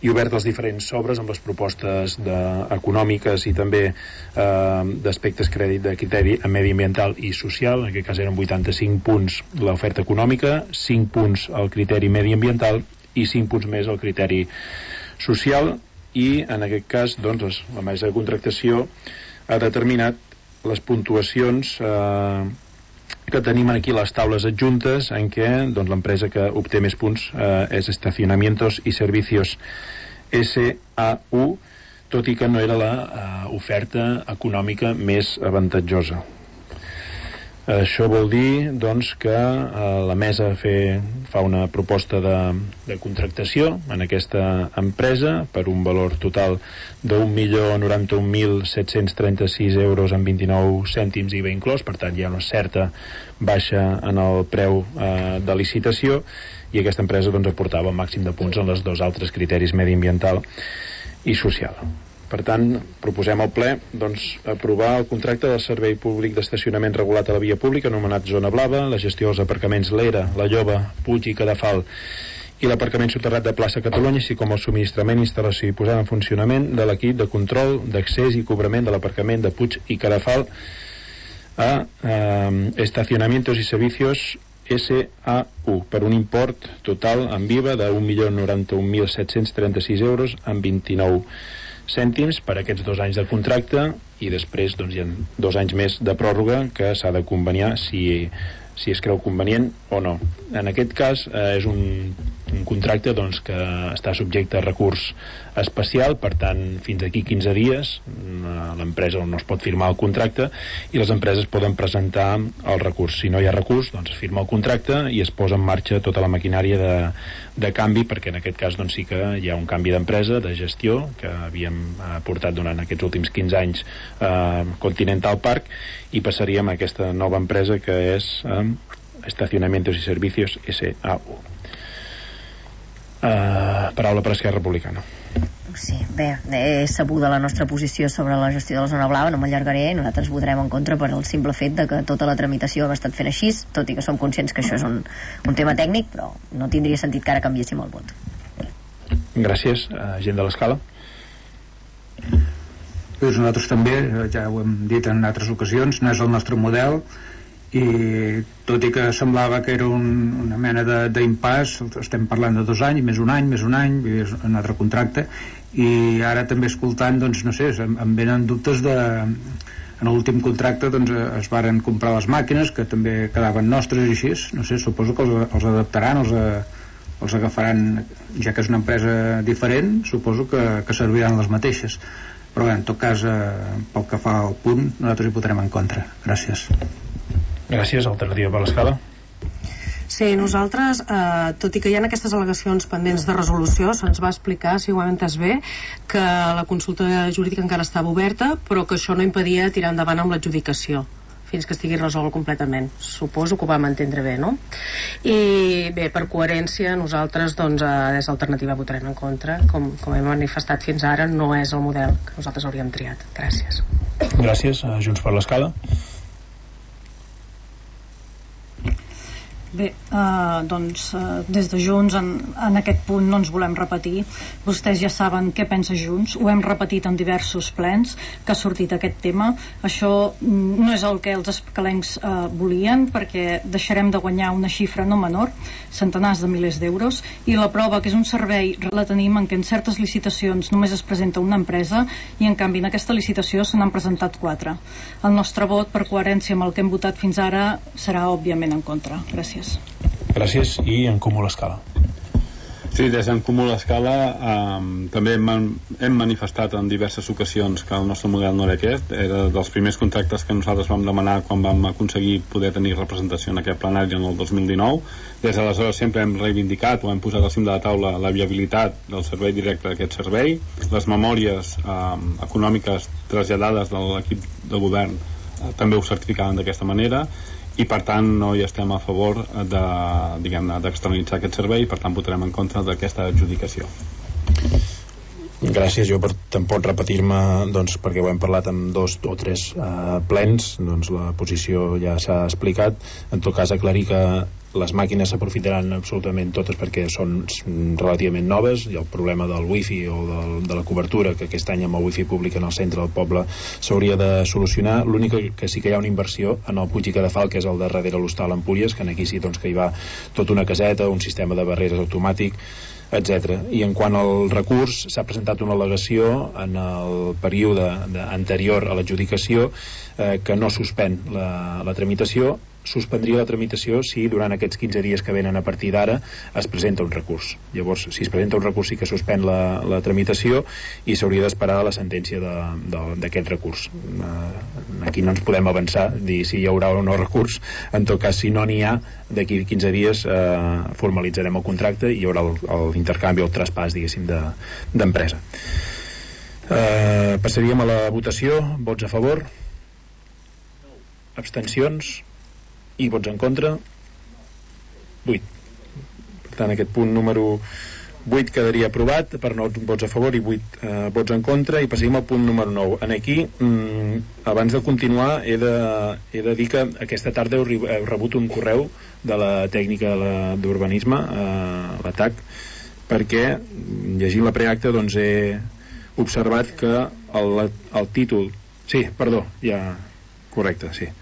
i obert als diferents sobres amb les propostes econòmiques i també d'aspectes de criteri mediambiental i social. En aquest cas eren 85 punts l'oferta econòmica, 5 punts el criteri mediambiental i 5 punts més el criteri social, i en aquest cas doncs, la mesa de contractació ha determinat les puntuacions que tenim aquí a les taules adjuntes, en què doncs, l'empresa que obté més punts és Estacionamientos y Servicios SAU, tot i que no era l'oferta econòmica més avantatjosa. Això vol dir doncs, que la mesa fa una proposta de contractació en aquesta empresa per un valor total de 1.091.736 euros amb 29 cèntims IVA inclòs. Per tant, hi ha una certa baixa en el preu de licitació, i aquesta empresa doncs, aportava el màxim de punts en els dos altres criteris mediambiental i social. Per tant, proposem al ple aprovar el contracte del servei públic d'estacionament regulat a la via pública anomenat Zona Blava, la gestió dels aparcaments L'Era, La Lloba, Puig i Cadafal i l'aparcament soterrat de plaça Catalunya, així com el subministrament, instal·lació i posada en funcionament de l'equip de control d'accés i cobrament de l'aparcament de Puig i Cadafal a Estacionamientos y Servicios SAU per un import total en viva de 1.091.736 euros amb 29 cèntims per aquests 2 anys de contracte, i després doncs, hi ha 2 anys més de pròrroga que s'ha de conveniar si es creu convenient o no. En aquest cas és un contracte doncs, que està subjecte a recurs especial, per tant fins d'aquí 15 dies l'empresa no es pot firmar el contracte i les empreses poden presentar el recurs. Si no hi ha recurs, doncs es firma el contracte i es posa en marxa tota la maquinària de canvi, perquè en aquest cas doncs, sí que hi ha un canvi d'empresa, de gestió, que havíem portat durant aquests últims 15 anys Continental Park, i passaríem a aquesta nova empresa que és Estacionamientos y Servicios SAU. Paraula per Esquerra Republicana. Sí, bé, és sabuda la nostra posició sobre la gestió de la zona blava, no m'allargaré, i nosaltres votarem en contra per el simple fet de que tota la tramitació hem estat fent així, tot i que som conscients que això és un tema tècnic, però no tindria sentit que ara canviéssim el vot. Gràcies. Gent de l'Escala. Nosaltres també, ja ho hem dit en altres ocasions, no és el nostre model, i tot i que semblava que era una mena d'impàs, estem parlant de 2 anys, més un any, un altre contracte, i ara també escoltant, doncs no sé, em venen dubtes en l'últim contracte doncs es varen comprar les màquines que també quedaven nostres i així, no sé, suposo que els adaptaran, els agafaran, ja que és una empresa diferent, suposo que serviran les mateixes, però bé, en tot cas pel que fa al punt nosaltres hi votarem en contra. Gràcies. Gràcies. Alternativa per l'Escala. Sí, nosaltres, tot i que hi ha aquestes al·legacions pendents de resolució, se'ns va explicar, si ho hem entès bé, que la consulta jurídica encara estava oberta, però que això no impedia tirar endavant amb l'adjudicació fins que estigui resolt completament. Suposo que ho vam entendre bé, no? I bé, per coherència, nosaltres doncs, des d'Alternativa votarem en contra. Com hem manifestat fins ara, no és el model que nosaltres hauríem triat. Gràcies. Gràcies. Junts per l'Escala. Bé, des de Junts en aquest punt no ens volem repetir. Vostès ja saben què pensa Junts, ho hem repetit en diversos plens que ha sortit aquest tema. Això no és el que els escalencs volien, perquè deixarem de guanyar una xifra no menor, centenars de milers d'euros, i la prova que és un servei la tenim en què en certes licitacions només es presenta una empresa i en canvi en aquesta licitació se n'han presentat 4. El nostre vot, per coherència amb el que hem votat fins ara, serà òbviament en contra. Gràcies. Gràcies. I en Comú l'Escala. Sí, des d'en Comú l'Escala també hem manifestat en diverses ocasions que el nostre model no era aquest, era dels primers contractes que nosaltres vam demanar quan vam aconseguir poder tenir representació en aquest plenari en el 2019. Des d'aleshores sempre hem reivindicat o hem posat al cim de la taula la viabilitat del servei directe d'aquest servei, les memòries econòmiques traslladades de l'equip de govern també ho certificaven d'aquesta manera, i per tant no hi estem a favor d'externalitzar aquest servei, i per tant votarem en contra d'aquesta adjudicació. Gràcies. Jo tampoc repetir-me, doncs, perquè ho hem parlat en 2 o 3 plens, doncs la posició ja s'ha explicat. En tot cas, aclarir que les màquines s'aprofitaran absolutament totes perquè són relativament noves, i el problema del wifi o de la cobertura, que aquest any amb el wifi públic en el centre del poble s'hauria de solucionar. L'únic que sí que hi ha una inversió en el Puig i Cadafal, que és el de darrere l'hostal Empúries, que aquí sí doncs, que hi va tota una caseta, un sistema de barreres automàtic, etc. I en quant al recurs, s'ha presentat una al·legació en el període anterior a l'adjudicació que no suspèn la tramitació. Suspendria la tramitació si durant aquests 15 dies que venen a partir d'ara es presenta un recurs. Llavors, si es presenta un recurs sí que suspèn la tramitació i s'hauria d'esperar la sentència d'aquest recurs. Aquí no ens podem avançar, dir si hi haurà o no recurs. En tot cas, si no n'hi ha, d'aquí 15 dies formalitzarem el contracte i hi haurà l'intercanvi, el traspàs, diguéssim, d'empresa. Passaríem a la votació. Vots a favor? Abstencions? I vots en contra? 8. Per tant, aquest punt número 8 quedaria aprovat per 9 vots a favor i 8 vots en contra. I passaríem al punt número 9. En aquí, abans de continuar, he de dir que aquesta tarda heu rebut un correu de la tècnica d'urbanisme, la TAC, perquè, llegint la preacta, doncs he observat que el títol... Sí, perdó, ja... Correcte, sí.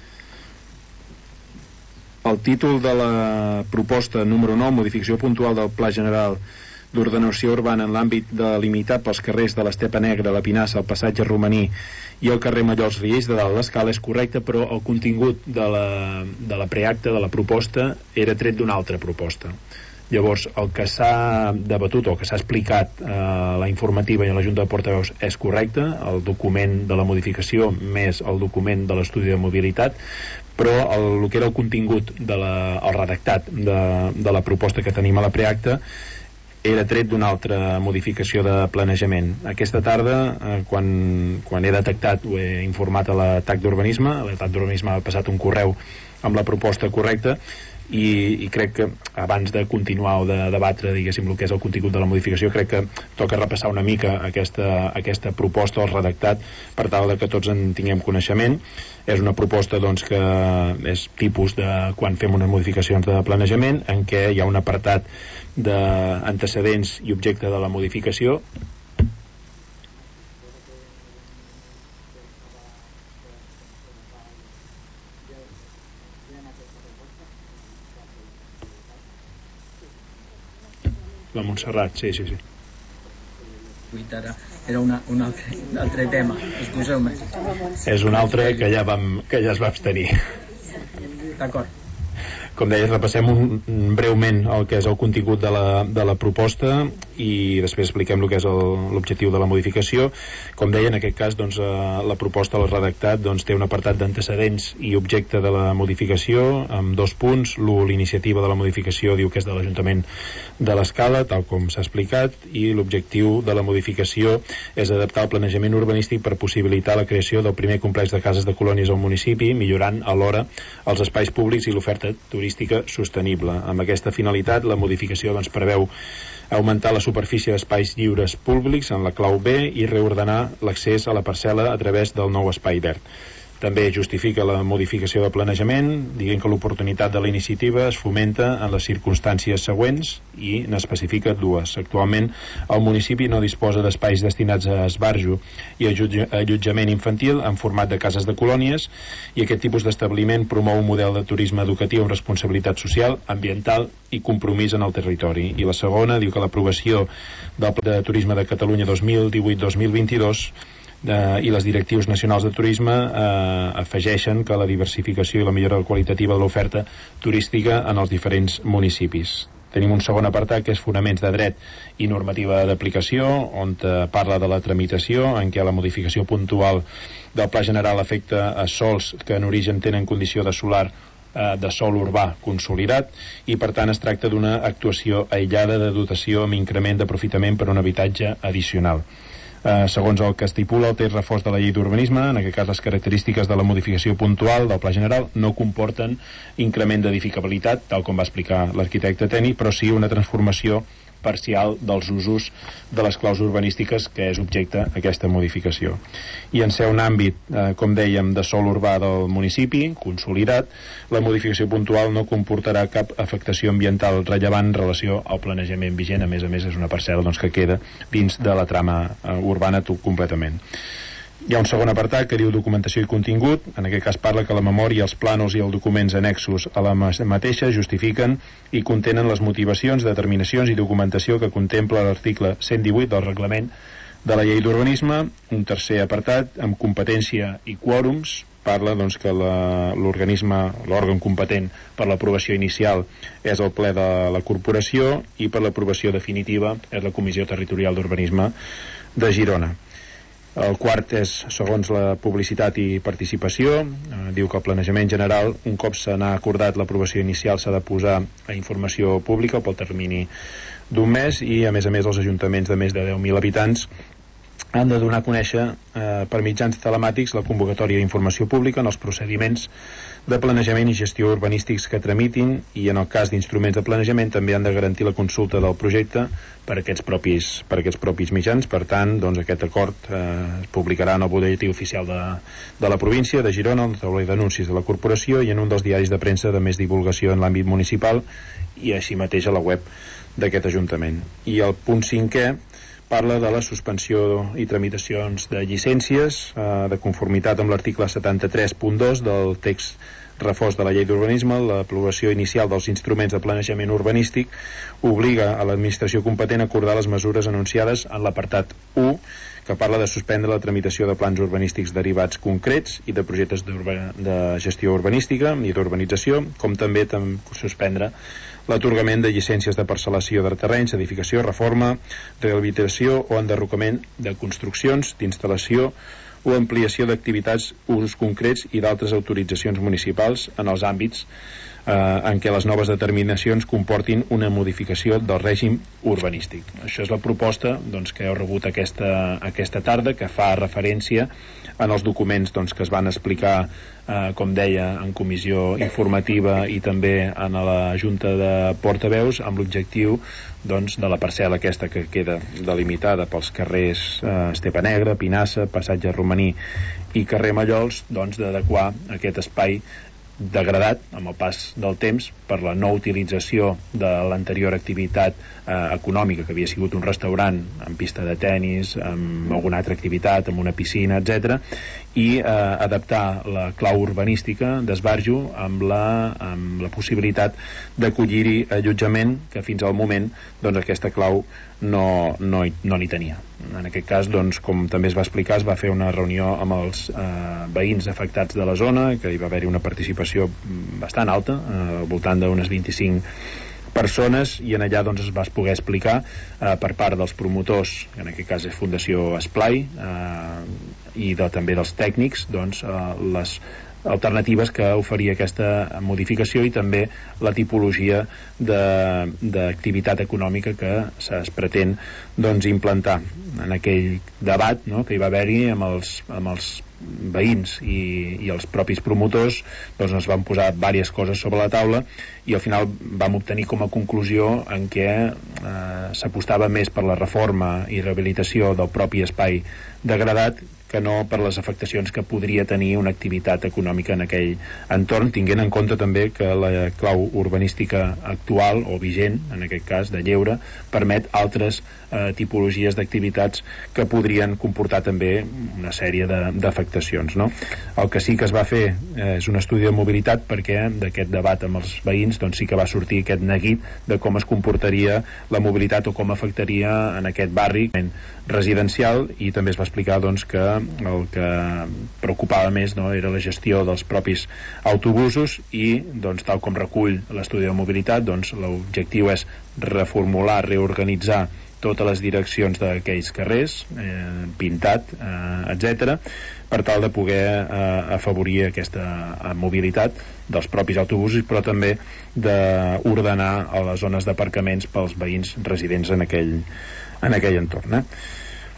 El títol de la proposta número 9, modificació puntual del Pla General d'Ordenació Urbana en l'àmbit delimitat pels carrers de l'Estepa Negra, la Pinassa, el Passatge Romaní i el carrer Mallols Riells de Dalt, l'escala és correcta, però el contingut de la preacta, de la proposta, era tret d'una altra proposta. Llavors, el que s'ha debatut o que s'ha explicat a la informativa i a la Junta de Portaveus és correcte, el document de la modificació més el document de l'estudi de mobilitat, però el que era el contingut el redactat de la proposta que tenim a la preacta era tret d'una altra modificació de planejament. Aquesta tarda, quan he detectat, ho he informat a la TAC d'Urbanisme, la TAC d'Urbanisme ha passat un correu amb la proposta correcta, i crec que abans de continuar o de debatre, diguéssim, el que és el contingut de la modificació, crec que toca repassar una mica aquesta proposta, el redactat, per tal de que tots en tinguem coneixement. És una proposta doncs, que és tipus de quan fem unes modificacions de planejament, en què hi ha un apartat d'antecedents i objecte de la modificació. La Montserrat, sí. Ara era un altre tema, excuseu-me. És un altre que ja es va abstenir. D'acord. Com deies, repassem breument el que és el contingut de la proposta i després expliquem el que és l'objectiu de la modificació. Com deia, en aquest cas doncs, la proposta, el redactat, doncs, té un apartat d'antecedents i objecte de la modificació amb 2 punts. L'iniciativa de la modificació diu que és de l'Ajuntament de l'Escala, tal com s'ha explicat, i l'objectiu de la modificació és adaptar el planejament urbanístic per possibilitar la creació del primer complex de cases de colònies al municipi, millorant alhora els espais públics i l'oferta turística sostenible. Amb aquesta finalitat, la modificació doncs, preveu augmentar la superfície d'espais lliures públics en la clau B i reordenar l'accés a la parcel·la a través del nou espai verd. També justifica la modificació de planejament, dient que l'oportunitat de la iniciativa es fomenta en les circumstàncies següents i n'especifica 2. Actualment, el municipi no disposa d'espais destinats a esbarjo i allotjament infantil en format de cases de colònies, i aquest tipus d'establiment promou un model de turisme educatiu amb responsabilitat social, ambiental i compromís en el territori. I la segona diu que l'aprovació del Pla de Turisme de Catalunya 2018-2022 i les directius nacionals de turisme afegeixen que la diversificació i la millora qualitativa de l'oferta turística en els diferents municipis. Tenim un segon apartat que és fonaments de dret i normativa d'aplicació, on parla de la tramitació, en què la modificació puntual del Pla General afecta a sols que en origen tenen condició de solar de sòl urbà consolidat, i per tant es tracta d'una actuació aïllada de dotació amb increment d'aprofitament per un habitatge addicional. Segons el que estipula el text refós de la llei d'urbanisme, en aquest cas les característiques de la modificació puntual del Pla General no comporten increment d'edificabilitat, tal com va explicar l'arquitecte tècnic, però sí una transformació parcial dels usos de les claus urbanístiques que és objecte aquesta modificació. I en ser un àmbit, com dèiem, de sòl urbà del municipi, consolidat, la modificació puntual no comportarà cap afectació ambiental rellevant en relació al planejament vigent. A més és una parcel·la doncs, que queda dins de la trama urbana completament. Hi ha un segon apartat que diu documentació i contingut. En aquest cas parla que la memòria, els plànols i els documents annexos a la mateixa justifiquen i contenen les motivacions, determinacions i documentació que contempla l'article 118 del reglament de la llei d'urbanisme. Un tercer apartat, amb competència i quòrums, parla doncs, que l'òrgan competent per l'aprovació inicial és el ple de la corporació i per l'aprovació definitiva és la Comissió Territorial d'Urbanisme de Girona. El quart és, segons la publicitat i participació, diu que el planejament general, un cop se n'ha acordat l'aprovació inicial, s'ha de posar a informació pública pel termini d'un mes i, a més, els ajuntaments de més de 10.000 habitants han de donar a conèixer per mitjans telemàtics la convocatòria d'informació pública en els procediments de planejament i gestió urbanístics que tramitin i, en el cas d'instruments de planejament, també han de garantir la consulta del projecte per aquests propis mitjans. Per tant, doncs, aquest acord es publicarà en el butlletí oficial de la província de Girona, en el tauler d'anuncis de la corporació i en un dels diaris de premsa de més divulgació en l'àmbit municipal i així mateix a la web d'aquest ajuntament. I el punt 5è parla de la suspensió i tramitacions de llicències de conformitat amb l'article 73.2 del text reforç de la llei d'urbanisme. L'aprovació inicial dels instruments de planejament urbanístic obliga a l'administració competent a acordar les mesures anunciades en l'apartat 1, que parla de suspendre la tramitació de plans urbanístics derivats concrets i de projectes de gestió urbanística i d'urbanització, com també suspendre l'atorgament de llicències de parcel·lació de terrenys, edificació, reforma, rehabilitació o enderrocament de construccions, d'instal·lació o ampliació d'activitats, usos concrets i d'altres autoritzacions municipals en els àmbits en què les noves determinacions comportin una modificació del règim urbanístic. Això és la proposta doncs, que heu rebut aquesta tarda, que fa referència en els documents doncs, que es van explicar, com deia, en comissió informativa i també en la Junta de Portaveus, amb l'objectiu doncs, de la parcel·la aquesta que queda delimitada pels carrers Estepa Negra, Pinassa, Passatge Romaní i carrer Mallols, doncs, d'adequar aquest espai degradat amb el pas del temps per la no utilització de l'anterior activitat econòmica, que havia sigut un restaurant amb pista de tennis, amb alguna altra activitat, amb una piscina, etc., i adaptar la clau urbanística d'esbarjo amb la possibilitat d'acollir-hi allotjament, que fins al moment doncs, aquesta clau no n'hi tenia. En aquest cas, doncs, com també es va explicar, es va fer una reunió amb els veïns afectats de la zona, que hi va haver-hi una participació bastant alta, al voltant d'unes 25 persones, i en allà doncs, es va poder explicar per part dels promotors, en aquest cas és Fundació Esplai, i també dels tècnics, doncs, les alternatives que oferia aquesta modificació i també la tipologia d'activitat econòmica que es pretén doncs, implantar. En aquell debat, no?, que hi va haver-hi amb els veïns i els propis promotors, doncs es van posar diverses coses sobre la taula i al final vam obtenir com a conclusió en què s'apostava més per la reforma i rehabilitació del propi espai degradat que no per les afectacions que podria tenir una activitat econòmica en aquell entorn, tinguent en compte també que la clau urbanística actual o vigent, en aquest cas de lleure, permet altres tipologies d'activitats que podrien comportar també una sèrie d'afectacions, no? El que sí que es va fer és un estudi de mobilitat, perquè d'aquest debat amb els veïns doncs sí que va sortir aquest neguit de com es comportaria la mobilitat o com afectaria en aquest barri residencial, i també es va explicar doncs, que el que preocupava més, no, era la gestió dels propis autobusos i, doncs, tal com recull l'estudi de mobilitat, doncs, l'objectiu és reformular, reorganitzar totes les direccions d'aquells carrers, pintat, etc., per tal de poder afavorir aquesta mobilitat dels propis autobusos, però també d'ordenar les zones d'aparcaments pels veïns residents en aquell entorn.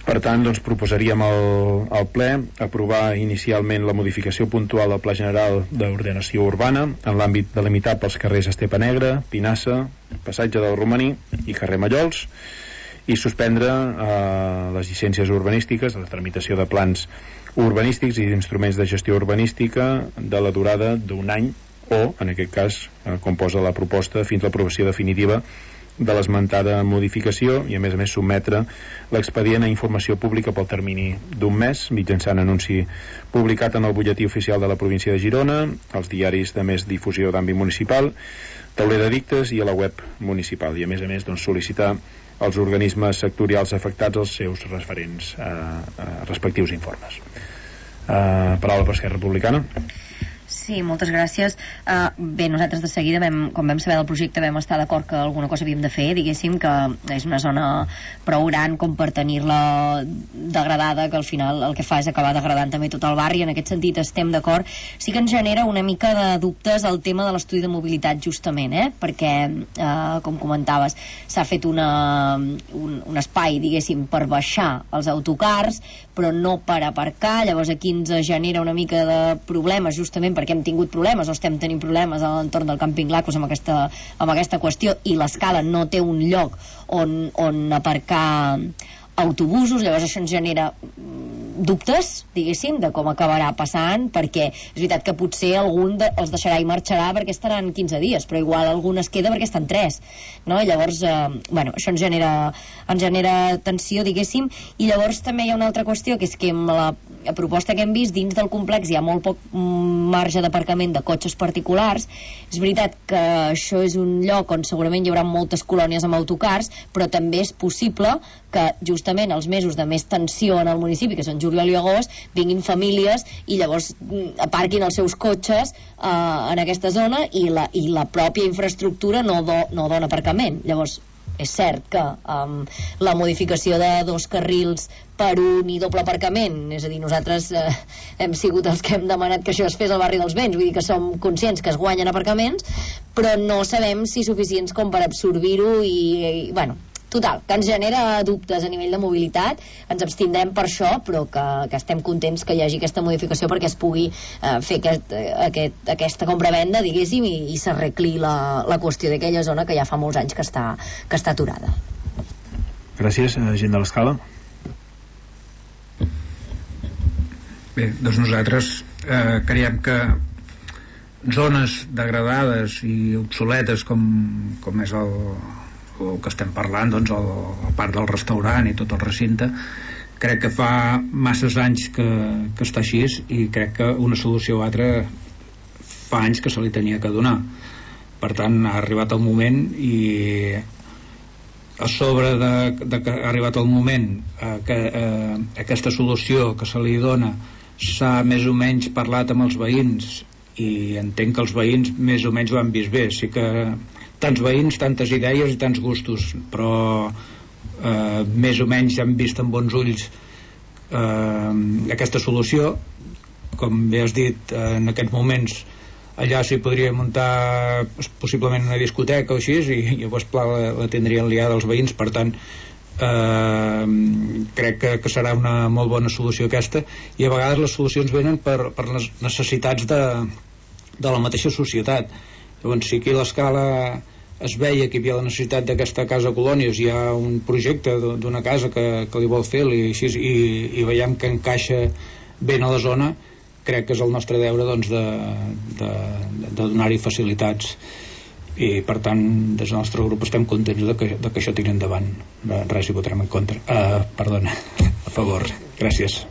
Per tant, doncs, proposaríem al ple aprovar inicialment la modificació puntual del Pla General d'Ordenació Urbana en l'àmbit delimitat pels carrers Estepa Negra, Pinassa, Passatge del Romaní i carrer Mallols, i suspendre les llicències urbanístiques, la tramitació de plans urbanístics i d'instruments de gestió urbanística de la durada d'un any o, en aquest cas, com posa la proposta, fins a l'aprovació definitiva de l'esmentada modificació, i a més sotmetre l'expedient a informació pública pel termini d'un mes mitjançant anunci publicat en el butlletí oficial de la província de Girona, als diaris de més difusió d'àmbit municipal, tauler d'edictes i a la web municipal, i a més doncs, sol·licitar als organismes sectorials afectats els seus referents respectius informes. Paraula per Esquerra Republicana. Sí, moltes gràcies. Bé, nosaltres de seguida, quan vam saber del projecte, vam estar d'acord que alguna cosa havíem de fer, diguéssim, que és una zona prou gran com per tenir-la degradada, que al final el que fa és acabar degradant també tot el barri. En aquest sentit estem d'acord. Sí que ens genera una mica de dubtes el tema de l'estudi de mobilitat, justament, perquè, com comentaves, s'ha fet un espai, diguéssim, per baixar els autocars, però no per aparcar. Llavors aquí ens genera una mica de problemes, justament perquè hem tingut problemes o estem tenint problemes a l'entorn del càmping Lacos amb aquesta qüestió, i l'escala no té un lloc on aparcar autobusos. Llavors això ens genera dubtes, diguéssim, de com acabarà passant, perquè és veritat que potser algun els deixarà i marxarà perquè estaran 15 dies, però igual algun es queda perquè estan 3, no? I llavors, això ens genera tensió, diguéssim. I llavors també hi ha una altra qüestió, que és que amb la proposta que hem vist, dins del complex hi ha molt poc marge d'aparcament de cotxes particulars. És veritat que això és un lloc on segurament hi haurà moltes colònies amb autocars, però també és possible que justament els mesos de més tensió en el municipi, que són juliol i agost, vinguin famílies i llavors aparquin els seus cotxes en aquesta zona, i la pròpia infraestructura no dona aparcament. Llavors és cert que la modificació de 2 carrils per un i doble aparcament, és a dir, nosaltres hem sigut els que hem demanat que això es fes al barri dels Vents, vull dir que som conscients que es guanyen aparcaments, però no sabem si suficients com per absorbir-ho, i bueno, total, que ens genera dubtes a nivell de mobilitat. Ens abstindrem per això, però que estem contents que hi hagi aquesta modificació perquè es pugui fer aquesta compra-venda, diguéssim, i s'arregli la qüestió d'aquella zona que ja fa molts anys que està aturada. Gràcies. Gent de l'Escala. Bé, doncs nosaltres creiem que zones degradades i obsoletes com és el que estem parlant, doncs el parc del restaurant i tot el recinte, crec que fa masses anys que està així, i crec que una solució o altra fa anys que se li tenia que donar. Per tant, ha arribat el moment, i a sobre de que ha arribat el moment que aquesta solució que se li dona s'ha més o menys parlat amb els veïns, i entenc que els veïns més o menys ho han vist bé. Sí que tants veïns, tantes idees i tants gustos, però més o menys han vist amb bons ulls aquesta solució. Com bé has dit, en aquests moments allà s'hi podria muntar possiblement una discoteca o així, i llavors la tindrien liada els veïns. Per tant, crec que serà una molt bona solució aquesta, i a vegades les solucions venen per les necessitats de la mateixa societat. Llavors, si aquí a l'Escala es veia que hi havia la necessitat d'aquesta casa colònies, hi ha un projecte d'una casa que li vol fer i veiem que encaixa ben a la zona, crec que és el nostre deure, doncs, de donar-hi facilitats, i per tant des del nostre grup estem contents de que això tiri endavant. Res hi votarem en contra, perdona, a favor. Gràcies.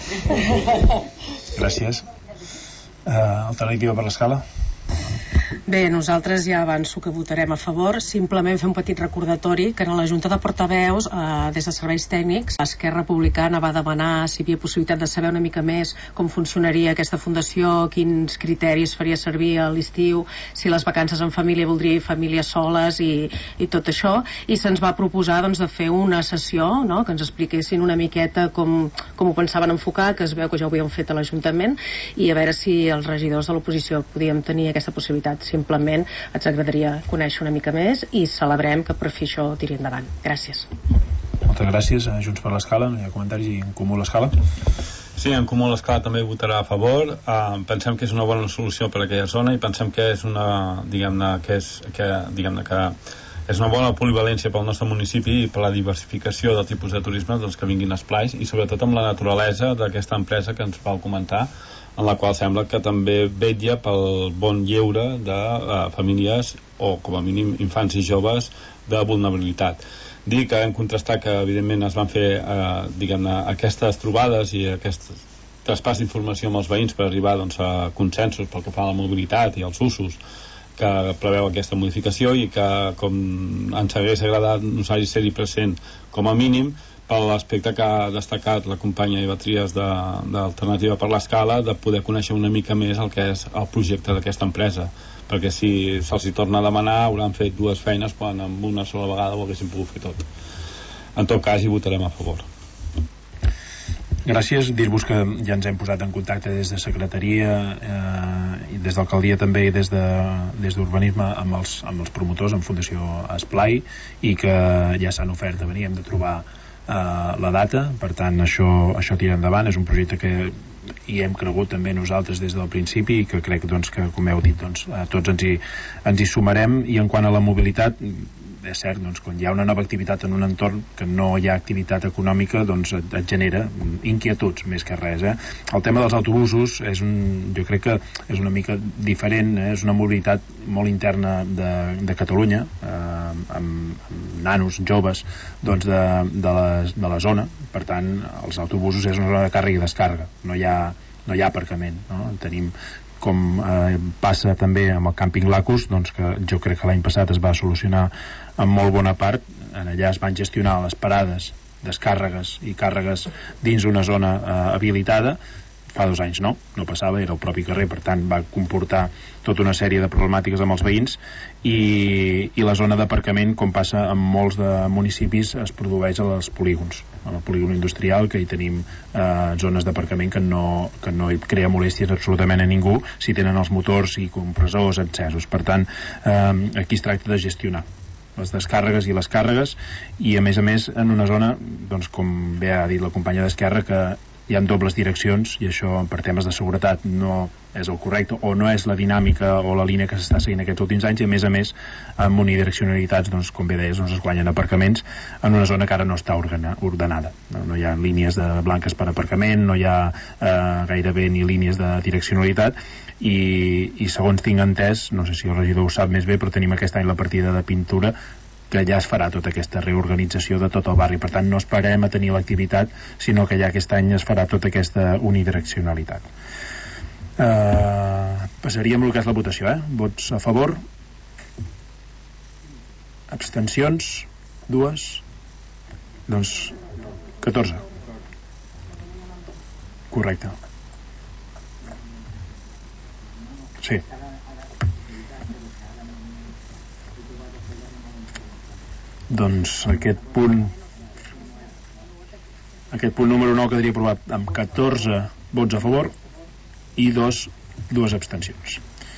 Gràcies. Alternativa per l'Escala. Bé, nosaltres ja avanço que votarem a favor. Simplement fer un petit recordatori que en la Junta de Portaveus, des de Serveis Tècnics, Esquerra Republicana va demanar si hi havia possibilitat de saber una mica més com funcionaria aquesta fundació, quins criteris faria servir a l'estiu, si les vacances en família voldria ir famílies soles i tot això, i se'ns va proposar, doncs, de fer una sessió, no?, que ens expliquessin una miqueta com ho pensaven enfocar, que es veu que ja ho havien fet a l'Ajuntament, i a veure si els regidors de l'oposició podíem tenir aquesta possibilitat. Simplement ens agradaria conèixer una mica més, i celebrem que per fi això tiri endavant. Gràcies. Moltes gràcies. Junts per l'Escala, no hi ha comentaris, i En Comú l'Escala? Sí, En Comú l'Escala també votarà a favor. Pensem que és una bona solució per a aquella zona i pensem que és una, diguem-ne, que és una bona polivalència pel nostre municipi i per la diversificació del tipus de turisme dels que vinguin esplais i sobretot amb la naturalesa d'aquesta empresa que ens vau comentar, en la qual sembla que també vetlla pel bon lleure de famílies o com a mínim infants i joves de vulnerabilitat. Dir que hem contrastat que evidentment es van fer diguem-ne, aquestes trobades i aquest traspàs d'informació amb els veïns per arribar doncs, a consensos pel que fa a la mobilitat i als usos que preveu aquesta modificació i que com ens hagués agradat nosaltres ser-hi present com a mínim per l'aspecte que ha destacat la companya Eva Trias d'Alternativa per l'Escala, de poder conèixer una mica més el que és el projecte d'aquesta empresa, perquè si se'ls hi torna a demanar hauran fet dues feines quan amb una sola vegada ho haguessin pogut fer tot. En tot cas hi votarem a favor. Gràcies. Dir-vos que ja ens hem posat en contacte des de secretaria i des d'alcaldia també i des d'urbanisme amb els promotors, amb Fundació Esplai, i que ja s'han ofert a venir. Hem de trobar la data, per tant això tira endavant. És un projecte que hi hem cregut també nosaltres des del principi i que crec doncs, que, com heu dit, doncs, tots ens hi sumarem. I en quant a la mobilitat, és cert, doncs, quan hi ha una nova activitat en un entorn que no hi ha activitat econòmica, doncs et genera inquietuds més que res. El tema dels autobusos jo crec que és una mica diferent, és una mobilitat molt interna de Catalunya, amb nanos, joves doncs de la zona. Per tant, els autobusos és una zona de càrrega i descàrrega, no hi ha aparcament, no? Tenim com passa també amb el càmping Lacus, doncs que jo crec que l'any passat es va solucionar en molt bona part. Allà es van gestionar les parades, descàrregues i càrregues dins una zona habilitada. Fa 2 anys no passava, era el propi carrer, per tant va comportar tota una sèrie de problemàtiques amb els veïns i la zona d'aparcament, com passa en molts de municipis, es produeix als polígons, al polígon industrial, que hi tenim zones d'aparcament que no hi crea molèsties absolutament a ningú si tenen els motors i compressors encesos. Per tant, aquí es tracta de gestionar les descàrregues i les càrregues, i a més en una zona, doncs, com bé ha dit la companya d'Esquerra, que hi ha dobles direccions i això per temes de seguretat no és el correcte o no és la dinàmica o la línia que s'està seguint aquests últims anys, i a més amb unidireccionalitats, doncs, com bé deies, es guanyen aparcaments en una zona que ara no està ordenada, no hi ha línies blanques per aparcament, no hi ha gairebé ni línies de direccionalitat i segons tinc entès, no sé si el regidor ho sap més bé, però tenim aquest any la partida de pintura que ja es farà tota aquesta reorganització de tot el barri. Per tant, no esperem a tenir l'activitat, sinó que ja aquest any es farà tota aquesta unidireccionalitat. Passaríem al que és la votació. Vots a favor? Abstencions? 2? Doncs 14. Correcte. Sí. Doncs aquest punt número 9 quedaria aprovat amb 14 vots a favor i 2 abstencions.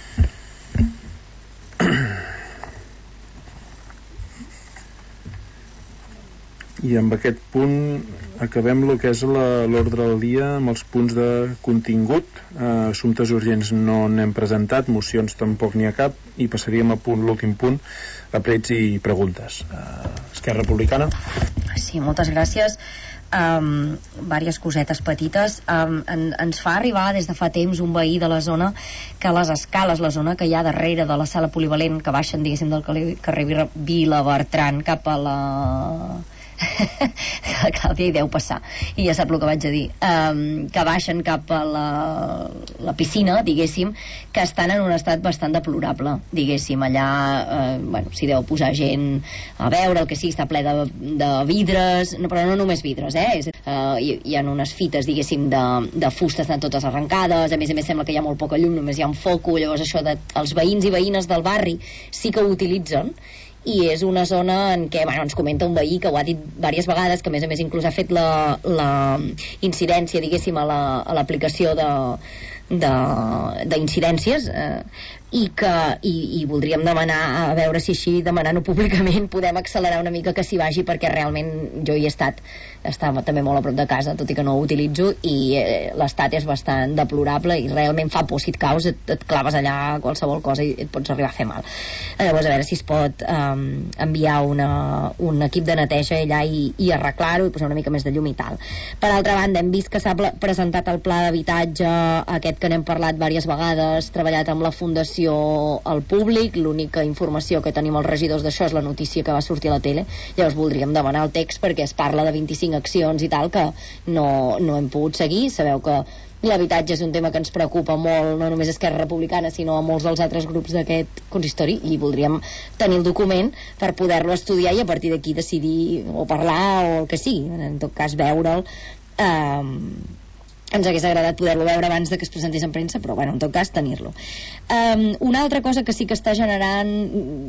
I amb aquest punt acabem el que és l'ordre del dia amb els punts de contingut. Assumptes urgents no n'hem presentat, mocions tampoc n'hi ha cap, i passaríem a l'últim punt, a prets i preguntes. Esquerra Republicana. Sí, moltes gràcies. Vàries cosetes petites. Ens fa arribar des de fa temps un veí de la zona que les escales, la zona que hi ha darrere de la sala polivalent, que baixen, diguéssim, del carrer Vila Bertran cap a la... Clàudia hi deu passar i ja sap el que vaig a dir, que baixen cap a la piscina, diguéssim, que estan en un estat bastant deplorable, diguéssim. Allà s'hi deu posar gent a veure, el que sigui, està ple de vidres, però no només vidres, hi ha unes fites, diguéssim, de fusta, estan totes arrencades, a més sembla que hi ha molt poca llum, només hi ha un foco. Llavors això els veïns i veïnes del barri sí que ho utilitzen, i és una zona en què ens comenta un veí que ho ha dit diverses vegades, que a més inclús ha fet la incidència, diguéssim, a l'aplicació d'incidències, i voldríem demanar, a veure si així demanant-ho públicament podem accelerar una mica que s'hi vagi, perquè realment jo hi he estat, estava també molt a prop de casa, tot i que no ho utilitzo, i l'estat és bastant deplorable i realment fa por. Si et caus et claves allà qualsevol cosa i et pots arribar a fer mal. Llavors a veure si es pot enviar un equip de neteja allà i arreglar-ho i posar una mica més de llum i tal. Per altra banda, hem vist que s'ha presentat el pla d'habitatge aquest que n'hem parlat diverses vegades, treballat amb la Fundació al públic. L'única informació que tenim els regidors d'això és la notícia que va sortir a la tele. Llavors voldríem demanar el text, perquè es parla de 25 accions i tal que no hem pogut seguir. Sabeu que l'habitatge és un tema que ens preocupa molt, no només a Esquerra Republicana sinó a molts dels altres grups d'aquest consistori, i voldríem tenir el document per poder-lo estudiar i a partir d'aquí decidir o parlar o el que sigui, en tot cas veure'l. Ens hagués agradat poder-lo veure abans de que es presentés en premsa, però bueno, en tot cas tenir-lo. Una altra cosa que sí que està generant